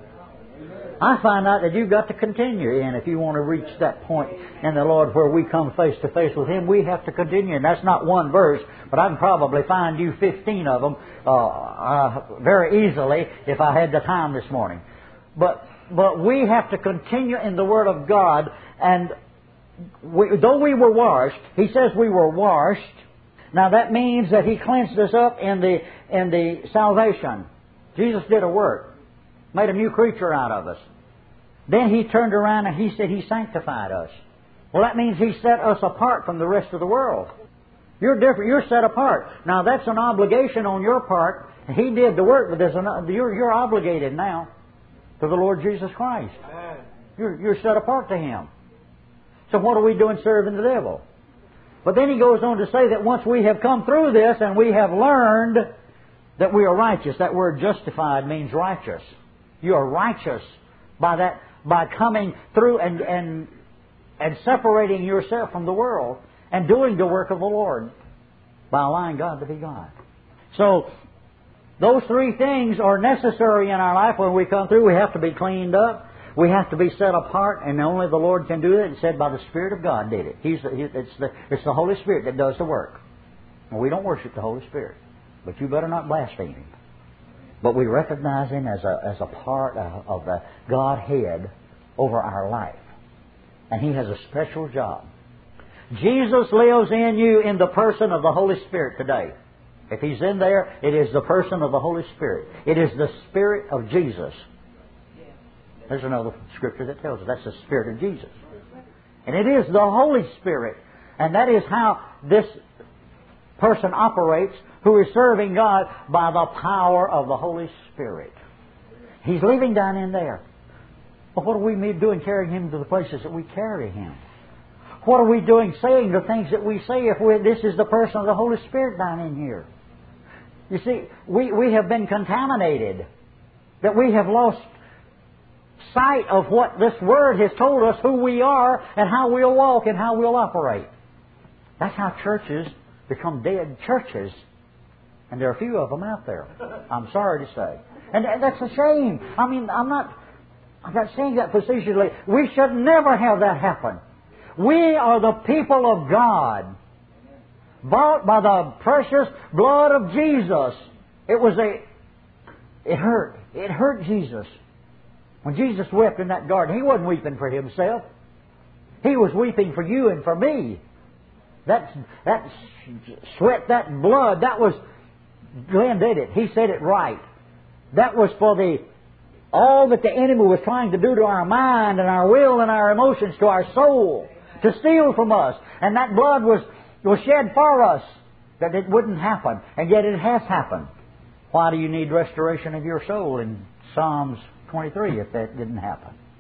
I find out that you've got to continue in if you want to reach that point in the Lord where we come face to face with Him. We have to continue. And that's not one verse, but I can probably find you fifteen of them uh, uh, very easily if I had the time this morning. But but we have to continue in the Word of God. And we, though we were washed, He says we were washed. Now that means that He cleansed us up in the in the salvation. Jesus did a work. Made a new creature out of us. Then He turned around and He said He sanctified us. Well, that means He set us apart from the rest of the world. You're different. You're set apart. Now, that's an obligation on your part. He did the work, but there's an, you're, you're obligated now to the Lord Jesus Christ. You're, you're set apart to Him. So what are we doing serving the devil? But then He goes on to say that once we have come through this and we have learned that we are righteous, that word justified means righteous. You are righteous by that, by coming through and, and, and separating yourself from the world and doing the work of the Lord by allowing God to be God. So, those three things are necessary in our life when we come through. We have to be cleaned up. We have to be set apart, and only the Lord can do it. It said by the Spirit of God did it. He's the, it's, the, it's the Holy Spirit that does the work. And we don't worship the Holy Spirit. But you better not blaspheme Him. But we recognize Him as a, as a part of, of the Godhead over our life. And He has a special job. Jesus lives in you in the person of the Holy Spirit today. If He's in there, it is the person of the Holy Spirit. It is the Spirit of Jesus. There's another scripture that tells us that's the Spirit of Jesus. And it is the Holy Spirit. And that is how this person operates who is serving God by the power of the Holy Spirit. He's living down in there. But what are we doing carrying Him to the places that we carry Him? What are we doing saying the things that we say if we, this is the person of the Holy Spirit down in here? You see, we, we have been contaminated. That we have lost sight of what this Word has told us, who we are and how we'll walk and how we'll operate. That's how churches become dead churches. And there are a few of them out there. I'm sorry to say. And that's a shame. I mean, I'm not, I'm not saying that facetiously. We should never have that happen. We are the people of God, bought by the precious blood of Jesus. It was a, it hurt. It hurt Jesus. When Jesus wept in that garden, He wasn't weeping for Himself. He was weeping for you and for me. That, that sweat, that blood, that was, Glenn did it. He said it right. That was for the, all that the enemy was trying to do to our mind and our will and our emotions, to our soul, to steal from us. And that blood was, was shed for us, that it wouldn't happen. And yet it has happened. Why do you need restoration of your soul in Psalms twenty-three if that didn't happen?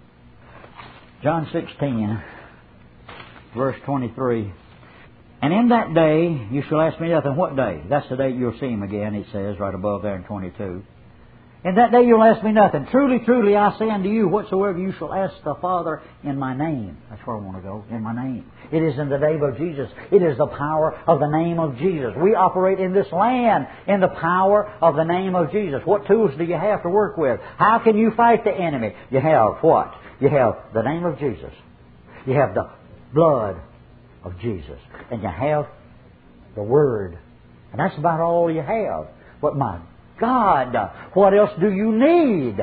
John sixteen, verse twenty-three. And in that day you shall ask me nothing. What day? That's the day you'll see Him again, it says right above there in twenty-two. In that day you'll ask me nothing. Truly, truly, I say unto you, whatsoever you shall ask the Father in my name. That's where I want to go, in my name. It is in the name of Jesus. It is the power of the name of Jesus. We operate in this land in the power of the name of Jesus. What tools do you have to work with? How can you fight the enemy? You have what? You have the name of Jesus. You have the blood of Jesus. And you have the Word. And that's about all you have. But my God, what else do you need?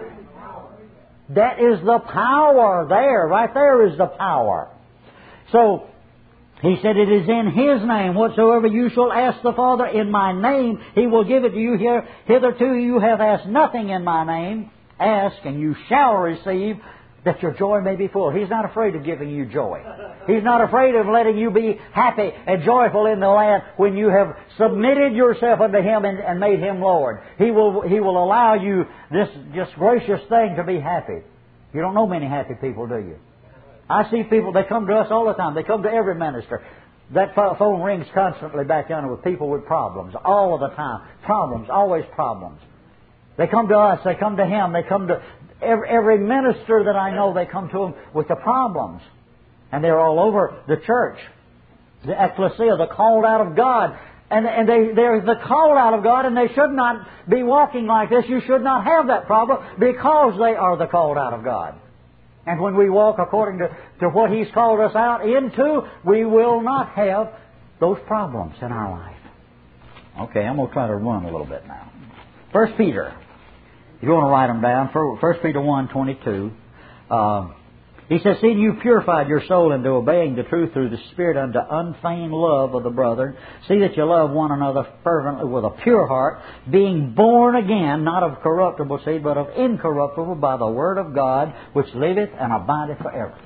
That is the power there. Right there is the power. So, He said, it is in His name. Whatsoever you shall ask the Father in my name, He will give it to you. Here, hitherto you have asked nothing in my name. Ask, and you shall receive, that your joy may be full. He's not afraid of giving you joy. He's not afraid of letting you be happy and joyful in the land when you have submitted yourself unto Him and, and made Him Lord. He will, He will allow you this just gracious thing to be happy. You don't know many happy people, do you? I see people, they come to us all the time. They come to every minister. That phone rings constantly back yonder with people with problems. All of the time. Problems. Always problems. They come to us. They come to him. They come to every, every minister that I know. They come to him with the problems. And they're all over the church. The ecclesia, the called out of God. And, and they, they're the called out of God, and they should not be walking like this. You should not have that problem because they are the called out of God. And when we walk according to, to what He's called us out into, we will not have those problems in our life. Okay, I'm going to try to run a little bit now. First Peter. If you want to write them down, First Peter one twenty-two. Uh, he says, seeing you purified your soul into obeying the truth through the Spirit unto unfeigned love of the brethren, see that you love one another fervently with a pure heart, being born again, not of corruptible seed, but of incorruptible, by the word of God, which liveth and abideth forever.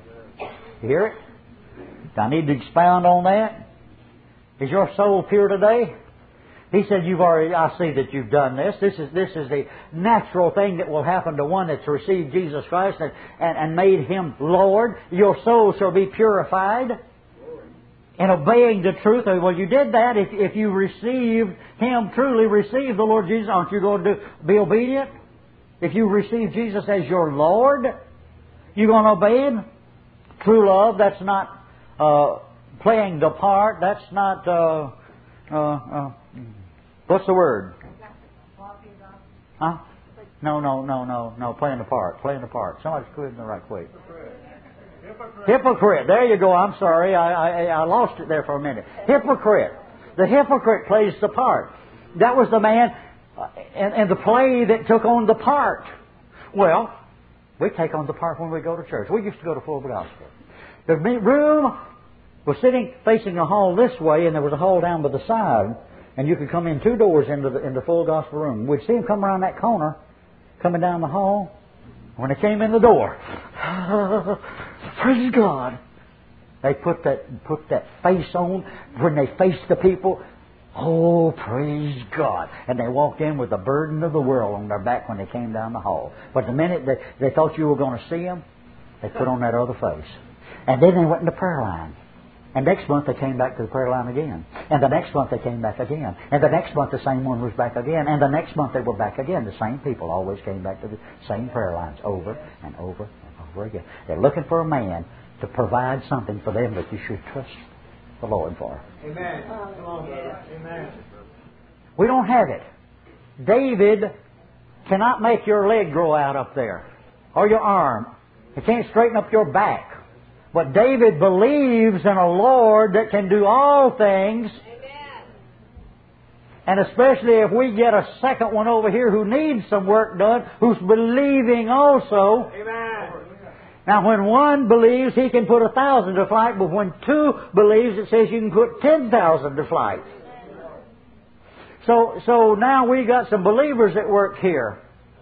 You hear it? Do I need to expound on that? Is your soul pure today? He said, "You've already. I see that you've done this. This is this is the natural thing that will happen to one that's received Jesus Christ and, and, and made Him Lord. Your soul shall be purified in obeying the truth." Well, you did that. If if you received Him, truly received the Lord Jesus, aren't you going to be obedient? If you receive Jesus as your Lord, you're going to obey Him. True love. That's not uh, playing the part. That's not. Uh, uh, uh, What's the word? Huh? No, no, no, no, no. Playing the part. Playing the part. Somebody's putting the right quick. Hypocrite. Hypocrite. There you go. I'm sorry. I, I, I lost it there for a minute. Hypocrite. The hypocrite plays the part. That was the man in, in the play that took on the part. Well, we take on the part when we go to church. We used to go to full gospel. The room was sitting facing a hall this way, and there was a hall down by the side. And you could come in two doors into the, in the full gospel room. We'd see them come around that corner, coming down the hall. When they came in the door, praise God, they put that put that face on. When they faced the people, oh, praise God. And they walked in with the burden of the world on their back when they came down the hall. But the minute they, they thought you were going to see them, they put on that other face. And then they went in the prayer line. And next month they came back to the prayer line again. And the next month they came back again. And the next month the same one was back again. And the next month they were back again. The same people always came back to the same prayer lines over and over and over again. They're looking for a man to provide something for them that you should trust the Lord for. Amen. Amen. We don't have it. David cannot make your leg grow out up there or your arm. He can't straighten up your back. But David believes in a Lord that can do all things. Amen. And especially if we get a second one over here who needs some work done, who's believing also. Amen. Now when one believes, he can put a thousand to flight, but when two believes, it says you can put ten thousand to flight. So, so now we got some believers at work here.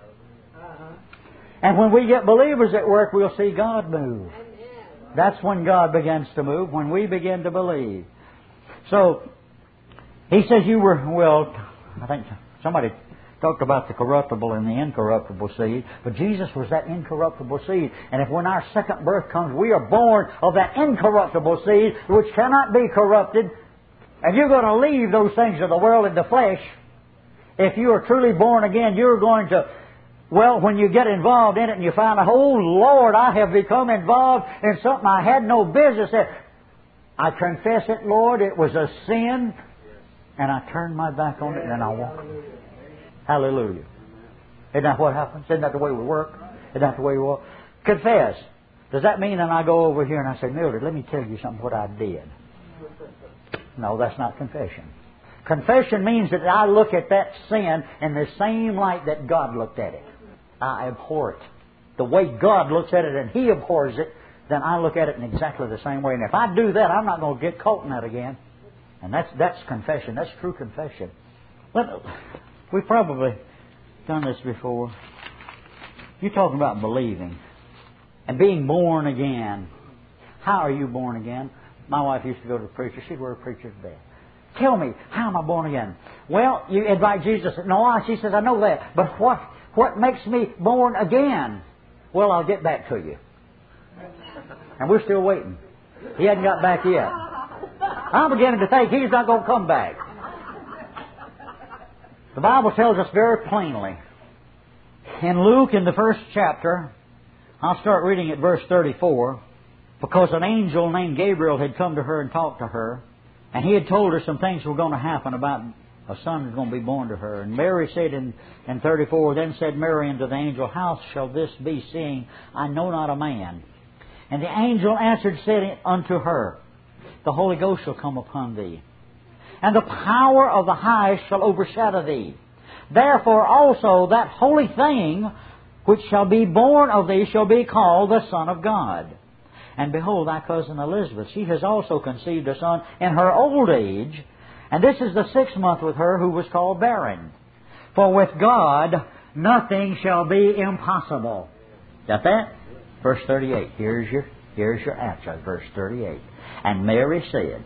And when we get believers at work, we'll see God move. That's when God begins to move, when we begin to believe. So, he says you were, well, I think somebody talked about the corruptible and the incorruptible seed, but Jesus was that incorruptible seed. And if when our second birth comes, we are born of that incorruptible seed, which cannot be corrupted, and you're going to leave those things of the world and the flesh. If you are truly born again, you're going to, well, when you get involved in it and you find, oh Lord, I have become involved in something I had no business in. I confess it, Lord, it was a sin, and I turn my back on it, and then I walk. Hallelujah. Isn't that what happens? Isn't that the way we work? Isn't that the way we walk? Confess. Does that mean that I go over here and I say, Mildred, let me tell you something what I did? No, that's not confession. Confession means that I look at that sin in the same light that God looked at it. I abhor it. The way God looks at it and He abhors it, then I look at it in exactly the same way. And if I do that, I'm not going to get caught in that again. And that's that's confession. That's true confession. But we've probably done this before. You're talking about believing and being born again. How are you born again? My wife used to go to the preacher. She'd wear a preacher's bed. Tell me, how am I born again? Well, you invite Jesus. No, I, she says, I know that. But what, what makes me born again? Well, I'll get back to you. And we're still waiting. He hasn't got back yet. I'm beginning to think He's not going to come back. The Bible tells us very plainly. In Luke, in the first chapter, I'll start reading at verse thirty-four, because an angel named Gabriel had come to her and talked to her, and he had told her some things were going to happen about a son was going to be born to her. And Mary said in, in thirty-four, Then said Mary unto the angel, How shall this be, seeing I know not a man? And the angel answered, said unto her, The Holy Ghost shall come upon thee, and the power of the highest shall overshadow thee. Therefore also that holy thing which shall be born of thee shall be called the Son of God. And behold, thy cousin Elizabeth, she has also conceived a son in her old age, and this is the sixth month with her who was called barren. For with God nothing shall be impossible. Got that? Verse thirty-eight. Here's your, here's your answer. Verse thirty-eight. And Mary said,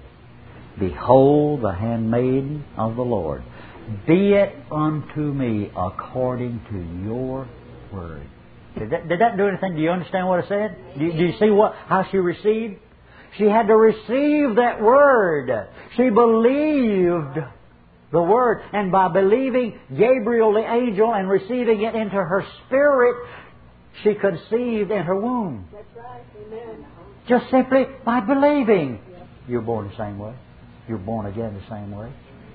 Behold the handmaiden of the Lord. Be it unto me according to your word. Did that, did that do anything? Do you understand what I said? Do, do you see what how she received? She had to receive that word. She believed the word. And by believing Gabriel the angel and receiving it into her spirit, she conceived in her womb. That's right. Amen. Just simply by believing. You're born the same way. You're born again the same way.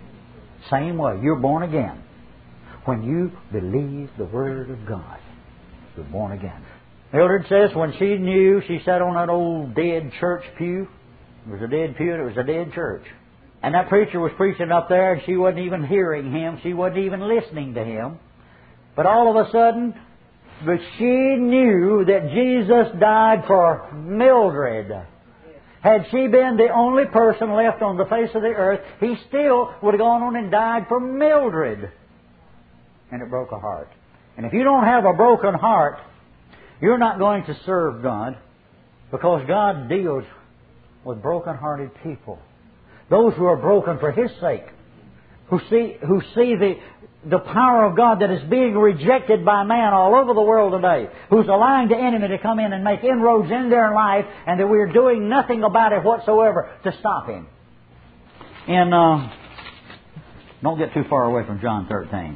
Same way. You're born again. When you believe the Word of God, you're born again. Mildred says when she knew, she sat on that old dead church pew. It was a dead pew and it was a dead church. And that preacher was preaching up there and she wasn't even hearing him. She wasn't even listening to him. But all of a sudden, but she knew that Jesus died for Mildred. Had she been the only person left on the face of the earth, He still would have gone on and died for Mildred. And it broke her heart. And if you don't have a broken heart, you're not going to serve God, because God deals with broken-hearted people. Those who are broken for His sake, who see who see the the power of God that is being rejected by man all over the world today, who's allowing the enemy to come in and make inroads in their life, and that we're doing nothing about it whatsoever to stop him. And uh, don't get too far away from John thirteen.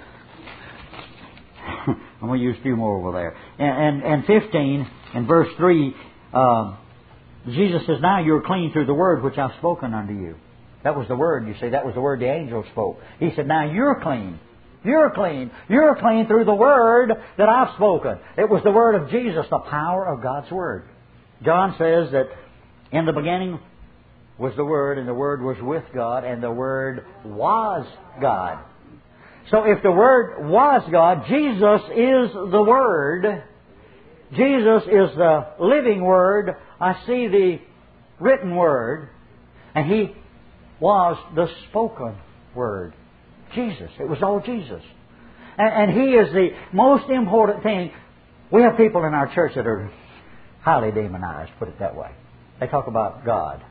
I'm going to use a few more over there. And, and, and fifteen, in verse three, uh, Jesus says, Now you are clean through the word which I've spoken unto you. That was the word, you see. That was the word the angel spoke. He said, Now you're clean. You're clean. You're clean through the word that I've spoken. It was the word of Jesus, the power of God's word. John says that in the beginning was the Word, and the Word was with God, and the Word was God. So if the Word was God, Jesus is the Word. Jesus is the living Word. I see the written Word. And He was the spoken Word. Jesus. It was all Jesus. And, and He is the most important thing. We have people in our church that are highly demonized, put it that way. They talk about God.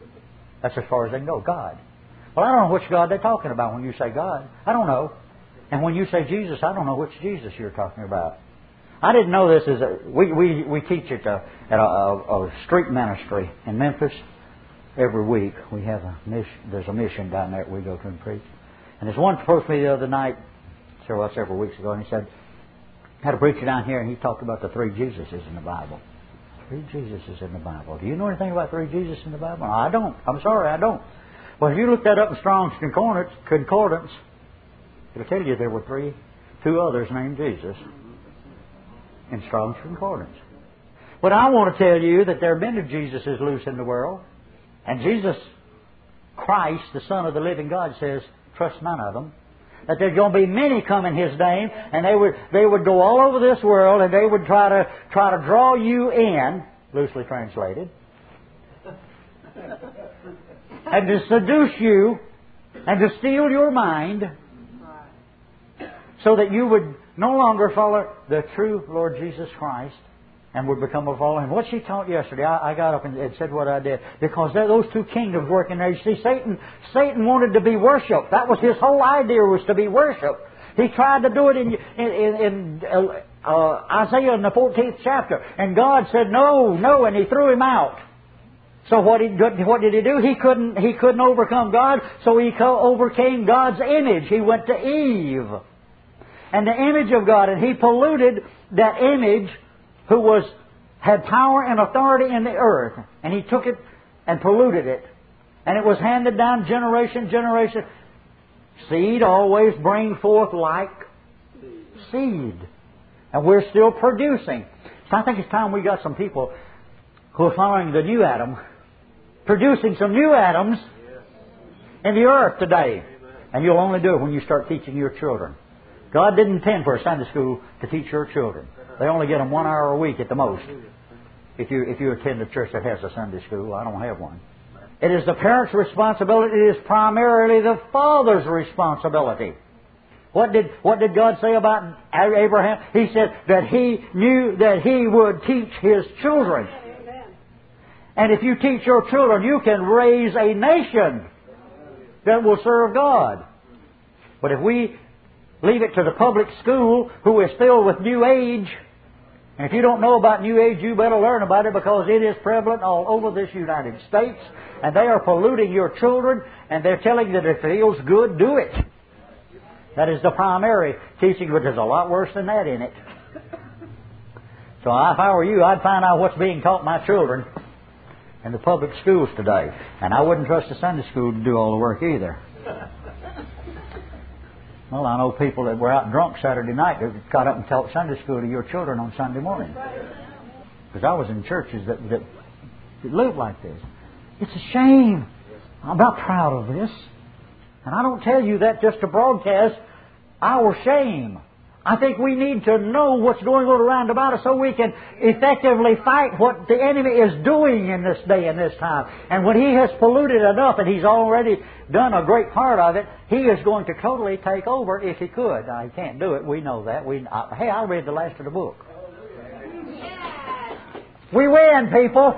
That's as far as they can go. God. Well, I don't know which God they're talking about when you say God. I don't know. And when you say Jesus, I don't know which Jesus you're talking about. I didn't know this. Is a, we, we, we teach at, a, at a, a, a street ministry in Memphis every week. We have a mission, there's a mission down there that we go to and preach. And there's one approached me the other night, several, several weeks ago, and he said, I had a preacher down here, and he talked about the three Jesuses in the Bible. Three Jesuses in the Bible. Do you know anything about three Jesus in the Bible? No, I don't. I'm sorry, I don't. Well, if you look that up in Strong's Concordance, Concordance, it'll tell you there were three, two others named Jesus in Strong's Concordance. But I want to tell you that there are many Jesuses loose in the world. And Jesus Christ, the Son of the living God, says, trust none of them. That there's going to be many come in His name, and they would they would go all over this world, and they would try to try to draw you in, loosely translated, and to seduce you, and to steal your mind, so that you would no longer follow the true Lord Jesus Christ and would become a follower. And what she taught yesterday, I, I got up and, and said what I did. Because those two kingdoms working there. You see, Satan Satan wanted to be worshipped. That was his whole idea, was to be worshipped. He tried to do it in, in, in, in uh, uh, Isaiah in the fourteenth chapter. And God said, no, no, and He threw him out. So what, he, what did He do? He couldn't, he couldn't overcome God, so He co- overcame God's image. He went to Eve. And the image of God, and He polluted that image, who was had power and authority in the earth, and He took it and polluted it, and it was handed down generation, generation. Seed always bring forth like seed, and we're still producing. So I think it's time we got some people who are following the new Adam, producing some new Adams in the earth today, and you'll only do it when you start teaching your children. God didn't intend for a Sunday school to teach your children. They only get them one hour a week at the most. If you if you attend a church that has a Sunday school, I don't have one. It is the parent's responsibility. It is primarily the father's responsibility. What did what did God say about Abraham? He said that he knew that he would teach his children. And if you teach your children, you can raise a nation that will serve God. But if we leave it to the public school, who is filled with New Age, and if you don't know about New Age, you better learn about it, because it is prevalent all over this United States, and they are polluting your children, and they're telling you that if it feels good, do it. That is the primary teaching, but there's a lot worse than that in it. So if I were you, I'd find out what's being taught my children in the public schools today. And I wouldn't trust the Sunday school to do all the work either. Well, I know people that were out drunk Saturday night that got up and taught Sunday school to your children on Sunday morning. Because I was in churches that, that, that lived like this. It's a shame. I'm not proud of this. And I don't tell you that just to broadcast our shame. I think we need to know what's going on around about us so we can effectively fight what the enemy is doing in this day and this time. And when he has polluted enough, and he's already done a great part of it, he is going to totally take over if he could. Now, he can't do it. We know that. We I, Hey, I read the last of the book. We win, people.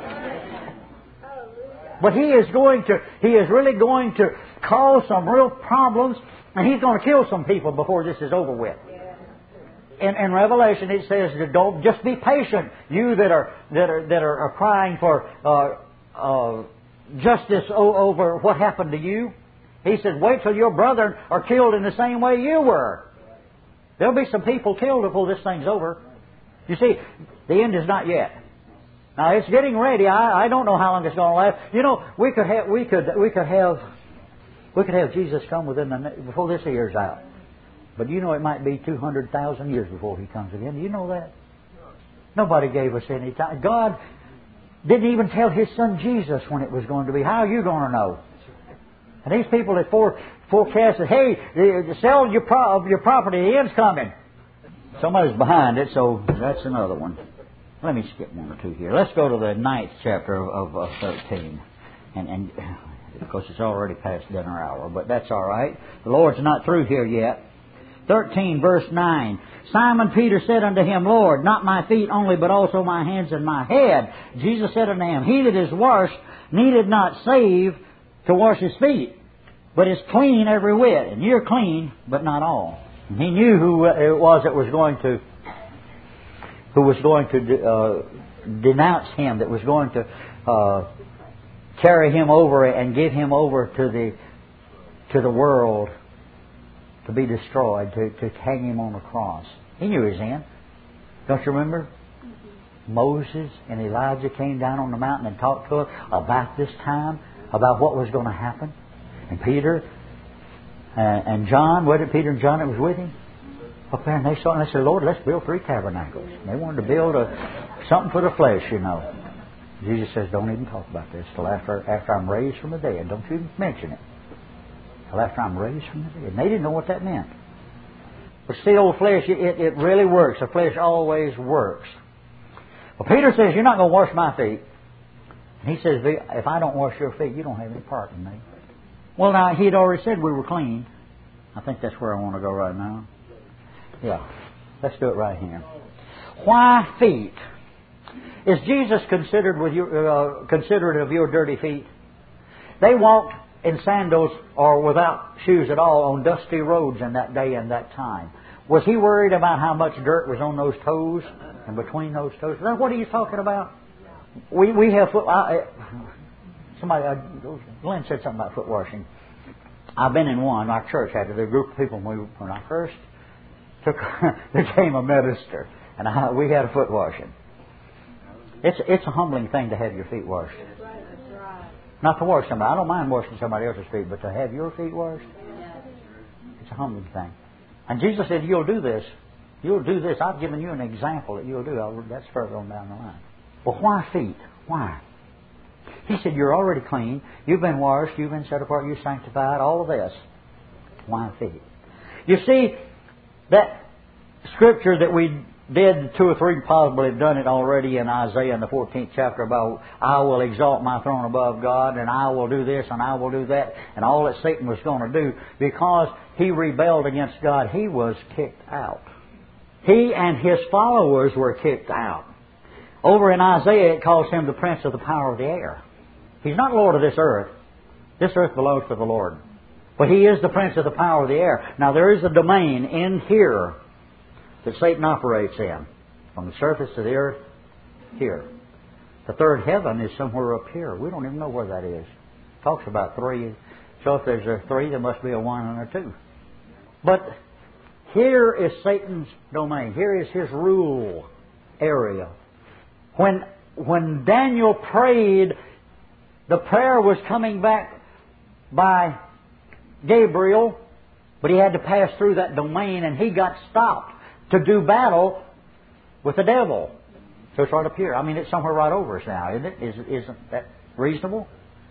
But he is going to, he is really going to cause some real problems, and he's going to kill some people before this is over with. In, in Revelation, it says, "Don't just be patient, you that are that are that are, are crying for uh, uh, justice o- over what happened to you." He said, "Wait till your brethren are killed in the same way you were." There'll be some people killed before this thing's over. You see, the end is not yet. Now it's getting ready. I, I don't know how long it's going to last. You know, we could have we could we could have we could have Jesus come within the before this year's out. But you know, it might be two hundred thousand years before He comes again. Do you know that? Nobody gave us any time. God didn't even tell His Son Jesus when it was going to be. How are you going to know? And these people that for, forecasted, hey, sell your, pro, your property, the end's coming. Somebody's behind it, so that's another one. Let me skip one or two here. Let's go to the ninth chapter of, of thirteen. And, and of course, it's already past dinner hour, but that's all right. The Lord's not through here yet. thirteen, verse nine. Simon Peter said unto Him, Lord, not my feet only, but also my hands and my head. Jesus said unto him, He that is washed needed not save to wash his feet, but it's clean every whit. And you're clean, but not all. And he knew who it was that was going to, who was going to uh, denounce him, that was going to uh, carry him over and give him over to the to the world to be destroyed, to, to hang him on the cross. He knew his end. Don't you remember? Moses and Elijah came down on the mountain and talked to him about this time, about what was going to happen. And Peter uh, and John, was it Peter and John that was with him? Up there, and they saw it and they said, Lord, let's build three tabernacles. And they wanted to build a, something for the flesh, you know. Jesus says, don't even talk about this till after, after I'm raised from the dead. Don't you mention it. Till after I'm raised from the dead. And they didn't know what that meant. But still, flesh, it, it really works. The flesh always works. Well, Peter says, you're not going to wash my feet. And he says, if I don't wash your feet, you don't have any part in me. Well, now, he had already said we were clean. I think that's where I want to go right now. Yeah, let's do it right here. Why feet? Is Jesus considered with your, uh, considerate of your dirty feet? They walked in sandals or without shoes at all on dusty roads in that day and that time. Was he worried about how much dirt was on those toes and between those toes? Is that what he's talking about? We we have foot. I, somebody, uh, Glenn said something about foot washing. I've been in one. Our church had it. There was a group of people when, we, when I first took became a minister, and I, we had a foot washing. It's it's a humbling thing to have your feet washed. Not to wash somebody. I don't mind washing somebody else's feet, but to have your feet washed, it's a humbling thing. And Jesus said, you'll do this. You'll do this. I've given you an example that you'll do. I'll, that's further on down the line. Well, why feet? Why? He said, you're already clean. You've been washed. You've been set apart. You're sanctified. All of this. Why feet? You see, that scripture that we did, two or three possibly have done it already in Isaiah in the fourteenth chapter about, I will exalt my throne above God, and I will do this, and I will do that, and all that Satan was going to do. Because he rebelled against God, he was kicked out. He and his followers were kicked out. Over in Isaiah, it calls him the prince of the power of the air. He's not Lord of this earth. This earth belongs to the Lord. But he is the prince of the power of the air. Now, there is a domain in here that Satan operates in. From the surface to the earth, here. The third heaven is somewhere up here. We don't even know where that is. It talks about three. So if there's a three, there must be a one and a two. But here is Satan's domain. Here is his rule area. When, when Daniel prayed, the prayer was coming back by Gabriel, but he had to pass through that domain, and he got stopped to do battle with the devil. So it's right up here. I mean, it's somewhere right over us now, isn't it? Is, isn't that reasonable?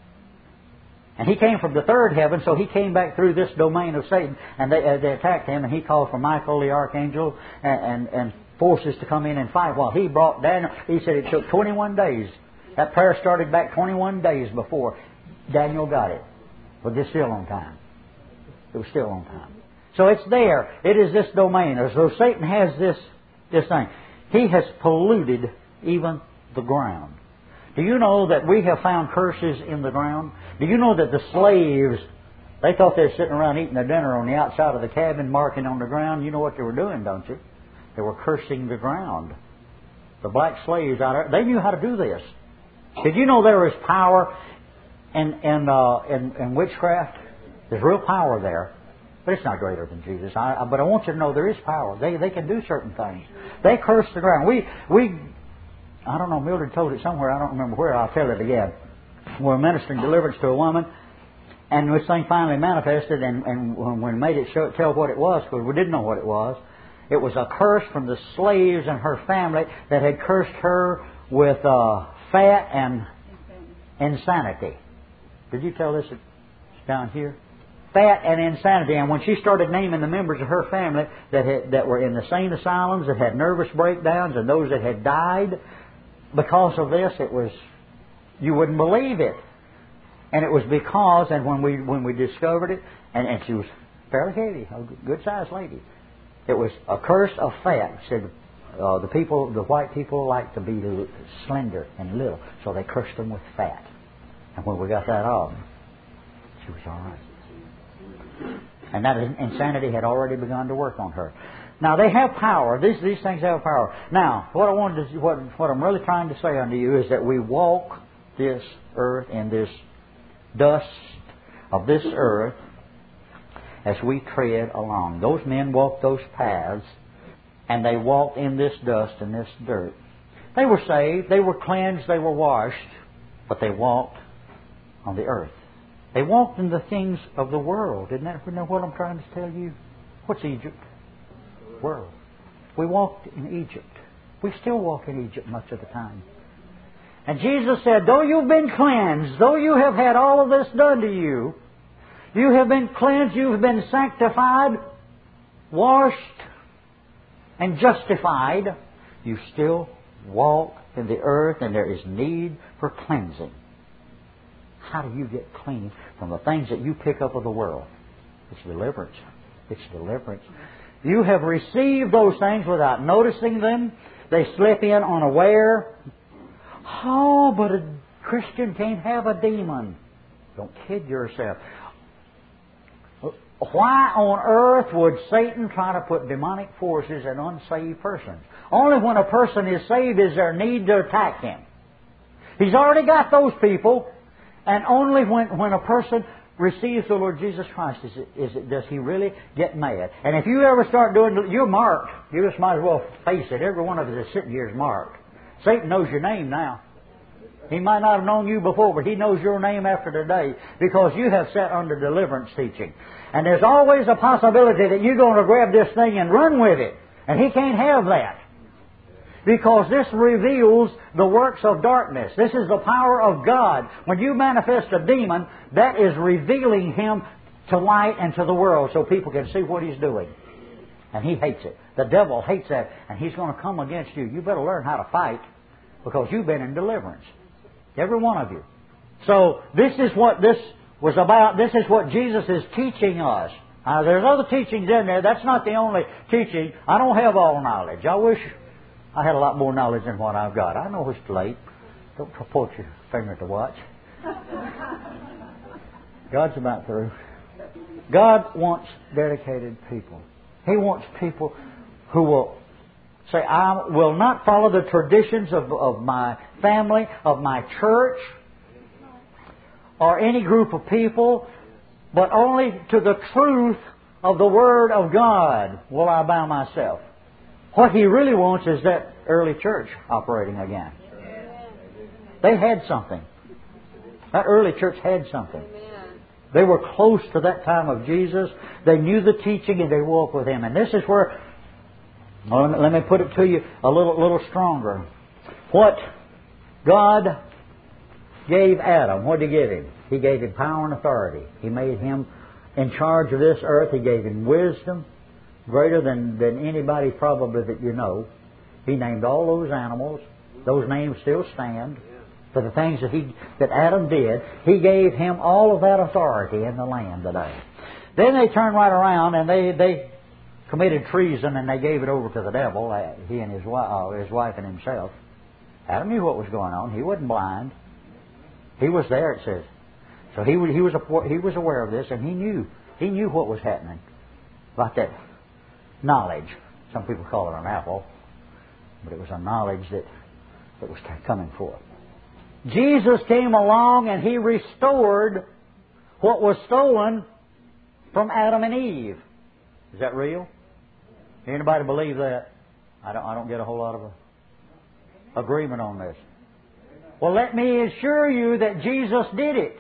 And he came from the third heaven, so he came back through this domain of Satan, and they, uh, they attacked him, and he called for Michael the archangel and, and, and forces to come in and fight. While he brought Daniel, he said it took twenty-one days. That prayer started back twenty-one days before Daniel got it. But it's still on time. It was still on time. So it's there. It is this domain. So Satan has this, this thing. He has polluted even the ground. Do you know that we have found curses in the ground? Do you know that the slaves, they thought they were sitting around eating their dinner on the outside of the cabin, marking on the ground? You know what they were doing, don't you? They were cursing the ground. The black slaves out there, they knew how to do this. Did you know there is power in, in, uh, in, in witchcraft? There's real power there. But it's not greater than Jesus. I, I, but I want you to know there is power. They they can do certain things. They curse the ground. We, we I don't know, Mildred told it somewhere. I don't remember where. I'll tell it again. We're ministering deliverance to a woman, and this thing finally manifested, and, and when we made it show, tell what it was, because we didn't know what it was, it was a curse from the slaves and her family that had cursed her with uh, fat and insanity. Did you tell this down here? Fat and insanity. And when she started naming the members of her family that had, that were in the sane asylums, that had nervous breakdowns, and those that had died because of this, it was, you wouldn't believe it. And it was because, and when we when we discovered it, and, and she was fairly heavy, a good-sized lady, it was a curse of fat. It said uh, the people, the white people, like to be slender and little, so they cursed them with fat. And when we got that off, she was all right. And that insanity had already begun to work on her. Now, they have power. These, these things have power. Now, what I wanted to, what, what I'm really trying to say unto you is that we walk this earth in this dust of this earth as we tread along. Those men walked those paths, and they walked in this dust and this dirt. They were saved, they were cleansed, they were washed, but they walked on the earth. They walked in the things of the world. Isn't that isn't that what I'm trying to tell you? What's Egypt? World. We walked in Egypt. We still walk in Egypt much of the time. And Jesus said, though you've been cleansed, though you have had all of this done to you, you have been cleansed, you've been sanctified, washed, and justified, you still walk in the earth, and there is need for cleansing. How do you get clean from the things that you pick up of the world? It's deliverance. It's deliverance. You have received those things without noticing them. They slip in unaware. Oh, but a Christian can't have a demon. Don't kid yourself. Why on earth would Satan try to put demonic forces in unsaved persons? Only when a person is saved is there need to attack him. He's already got those people, and only when, when a person receives the Lord Jesus Christ is it, is it, does he really get mad. And if you ever start doing, you're marked. You just might as well face it. Every one of us that's sitting here is marked. Satan knows your name now. He might not have known you before, but he knows your name after today because you have sat under deliverance teaching. And there's always a possibility that you're going to grab this thing and run with it. And he can't have that. Because this reveals the works of darkness. This is the power of God. When you manifest a demon, that is revealing him to light and to the world so people can see what he's doing. And he hates it. The devil hates that, and he's going to come against you. You better learn how to fight because you've been in deliverance. Every one of you. So this is what this was about. This is what Jesus is teaching us. Now, there's other teachings in there. That's not the only teaching. I don't have all knowledge. I wish I had a lot more knowledge than what I've got. I know it's late. Don't put your finger to watch. God's about through. God wants dedicated people. He wants people who will say, I will not follow the traditions of, of my family, of my church, or any group of people, but only to the truth of the Word of God will I bow myself. What He really wants is that early church operating again. They had something. That early church had something. They were close to that time of Jesus. They knew the teaching and they walked with Him. And this is where, well, let me put it to you a little, little stronger. What God gave Adam, what did He give him? He gave him power and authority. He made him in charge of this earth. He gave him wisdom, greater than, than anybody probably that you know. He named all those animals. Those names still stand for the things that he that Adam did. He gave him all of that authority in the land today. Then they turned right around and they, they committed treason and they gave it over to the devil, uh, he and his, uh, his wife and himself. Adam knew what was going on. He wasn't blind. He was there, it says. So he, he, was, he was aware of this, and he knew. He knew what was happening. About that knowledge. Some people call it an apple. But it was a knowledge that, that was coming forth. Jesus came along and He restored what was stolen from Adam and Eve. Is that real? Anybody believe that? I don't, I don't get a whole lot of a, agreement on this. Well, let me assure you that Jesus did it.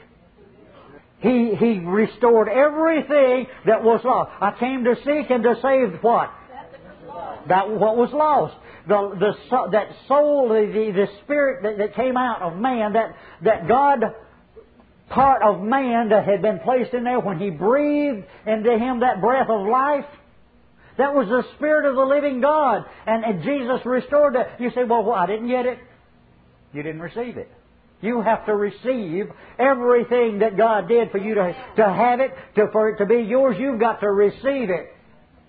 He, he restored everything that was lost. I came to seek and to save what? That what was lost. The, the, that soul, the, the, the spirit that, that came out of man, that, that God part of man that had been placed in there when He breathed into him that breath of life, that was the Spirit of the living God. And, and Jesus restored that. You say, well, well, I didn't get it. You didn't receive it. You have to receive everything that God did for you to, to have it, to, for it to be yours. You've got to receive it.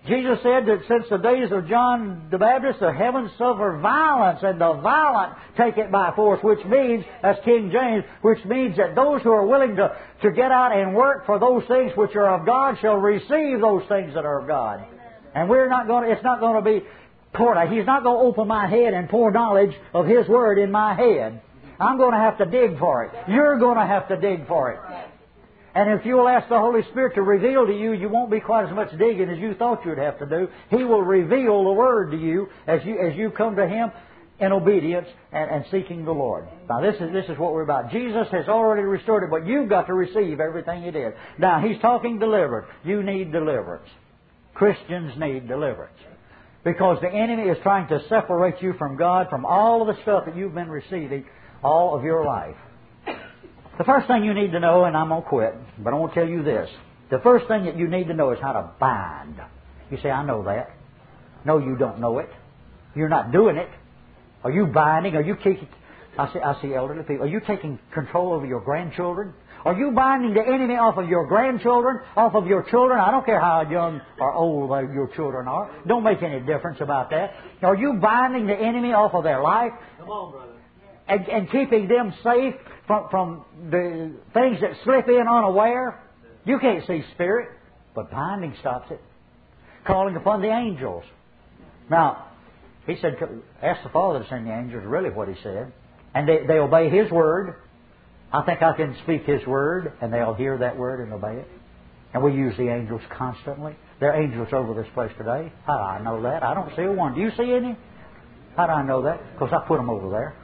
Jesus said that since the days of John the Baptist, the heavens suffer violence, and the violent take it by force, which means, as King James, which means that those who are willing to, to get out and work for those things which are of God shall receive those things that are of God. And we're not going to, it's not going to be poured out. He's not going to open my head and pour knowledge of His Word in my head. I'm going to have to dig for it. You're going to have to dig for it. And if you'll ask the Holy Spirit to reveal to you, you won't be quite as much digging as you thought you'd have to do. He will reveal the Word to you as you as you come to Him in obedience and, and seeking the Lord. Now this is this is what we're about. Jesus has already restored it, but you've got to receive everything He did. Now He's talking deliverance. You need deliverance. Christians need deliverance. Because the enemy is trying to separate you from God, from all of the stuff that you've been receiving all of your life. The first thing you need to know, and I'm going to quit, but I want to tell you this. The first thing that you need to know is how to bind. You say, I know that. No, you don't know it. You're not doing it. Are you binding? Are you taking... I see, I see elderly people. Are you taking control over your grandchildren? Are you binding the enemy off of your grandchildren, off of your children? I don't care how young or old your children are. Don't make any difference about that. Are you binding the enemy off of their life? Come on, brother. And, and keeping them safe from, from the things that slip in unaware? You can't see spirit, but binding stops it. Calling upon the angels. Now, He said, ask the Father to send the angels, really what He said. And they, they obey His Word. I think I can speak His Word, and they'll hear that Word and obey it. And we use the angels constantly. There are angels over this place today. How do I know that? I don't see one. Do you see any? How do I know that? Because I put them over there.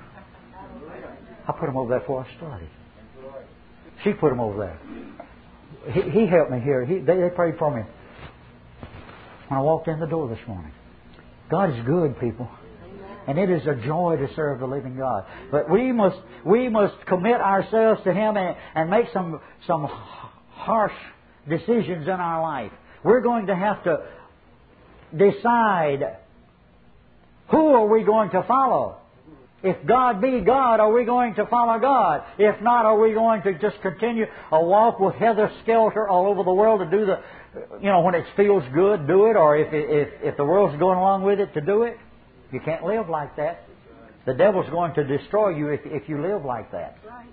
I put them over there before I started. She put them over there. He, he helped me here. He, they, they prayed for me when I walked in the door this morning. God is good, people. And it is a joy to serve the living God. But we must we must commit ourselves to Him and, and make some some harsh decisions in our life. We're going to have to decide, who are we going to follow? If God be God, are we going to follow God? If not, are we going to just continue a walk with Heather Skelter all over the world to do the, you know, when it feels good, do it, or if if if the world's going along with it, to do it? You can't live like that. The devil's going to destroy you if if you live like that.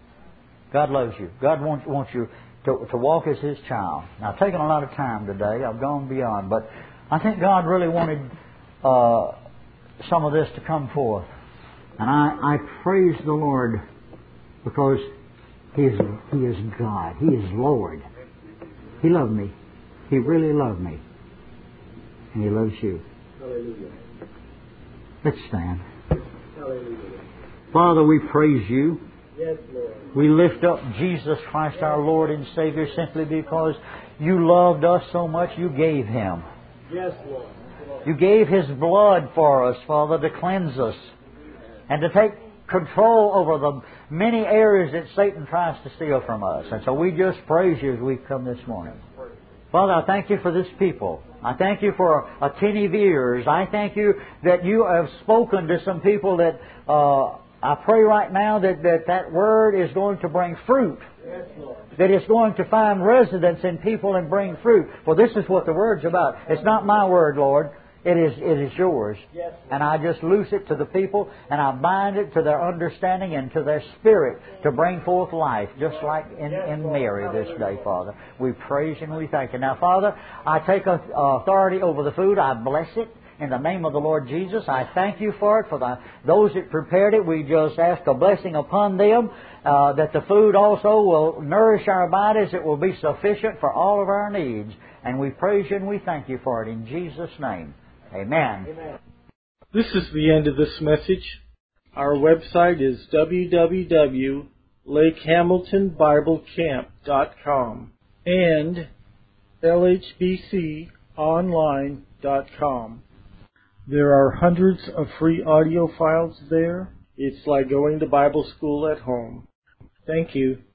God loves you. God wants wants you to to walk as His child. Now, I've taken a lot of time today. I've gone beyond, but I think God really wanted uh, some of this to come forth. And I, I praise the Lord because He is, He is God. He is Lord. He loved me. He really loved me. And He loves you. Hallelujah. Let's stand. Hallelujah. Father, we praise You. Yes, Lord. We lift up Jesus Christ, our Lord and Savior, simply because You loved us so much, You gave Him. Yes, Lord. You gave His blood for us, Father, to cleanse us and to take control over the many areas that Satan tries to steal from us. And so we just praise You as we've come this morning. Father, I thank You for this people. I thank You for attentive ears. I thank You that You have spoken to some people that uh, I pray right now that, that that Word is going to bring fruit. Yes, Lord. That it's going to find residence in people and bring fruit. For this is what the Word's about. It's not my Word, Lord. It is it is Yours. Yes. And I just loose it to the people, and I bind it to their understanding and to their spirit to bring forth life, just like in, in Mary this day, Father. We praise You and we thank You. Now, Father, I take authority over the food. I bless it in the name of the Lord Jesus. I thank You for it. For the, those that prepared it, we just ask a blessing upon them, uh, that the food also will nourish our bodies. It will be sufficient for all of our needs. And we praise You and we thank You for it in Jesus' name. Amen. Amen. This is the end of this message. Our website is w w w dot lake hamilton bible camp dot com and l h b c online dot com. There are hundreds of free audio files there. It's like going to Bible school at home. Thank you.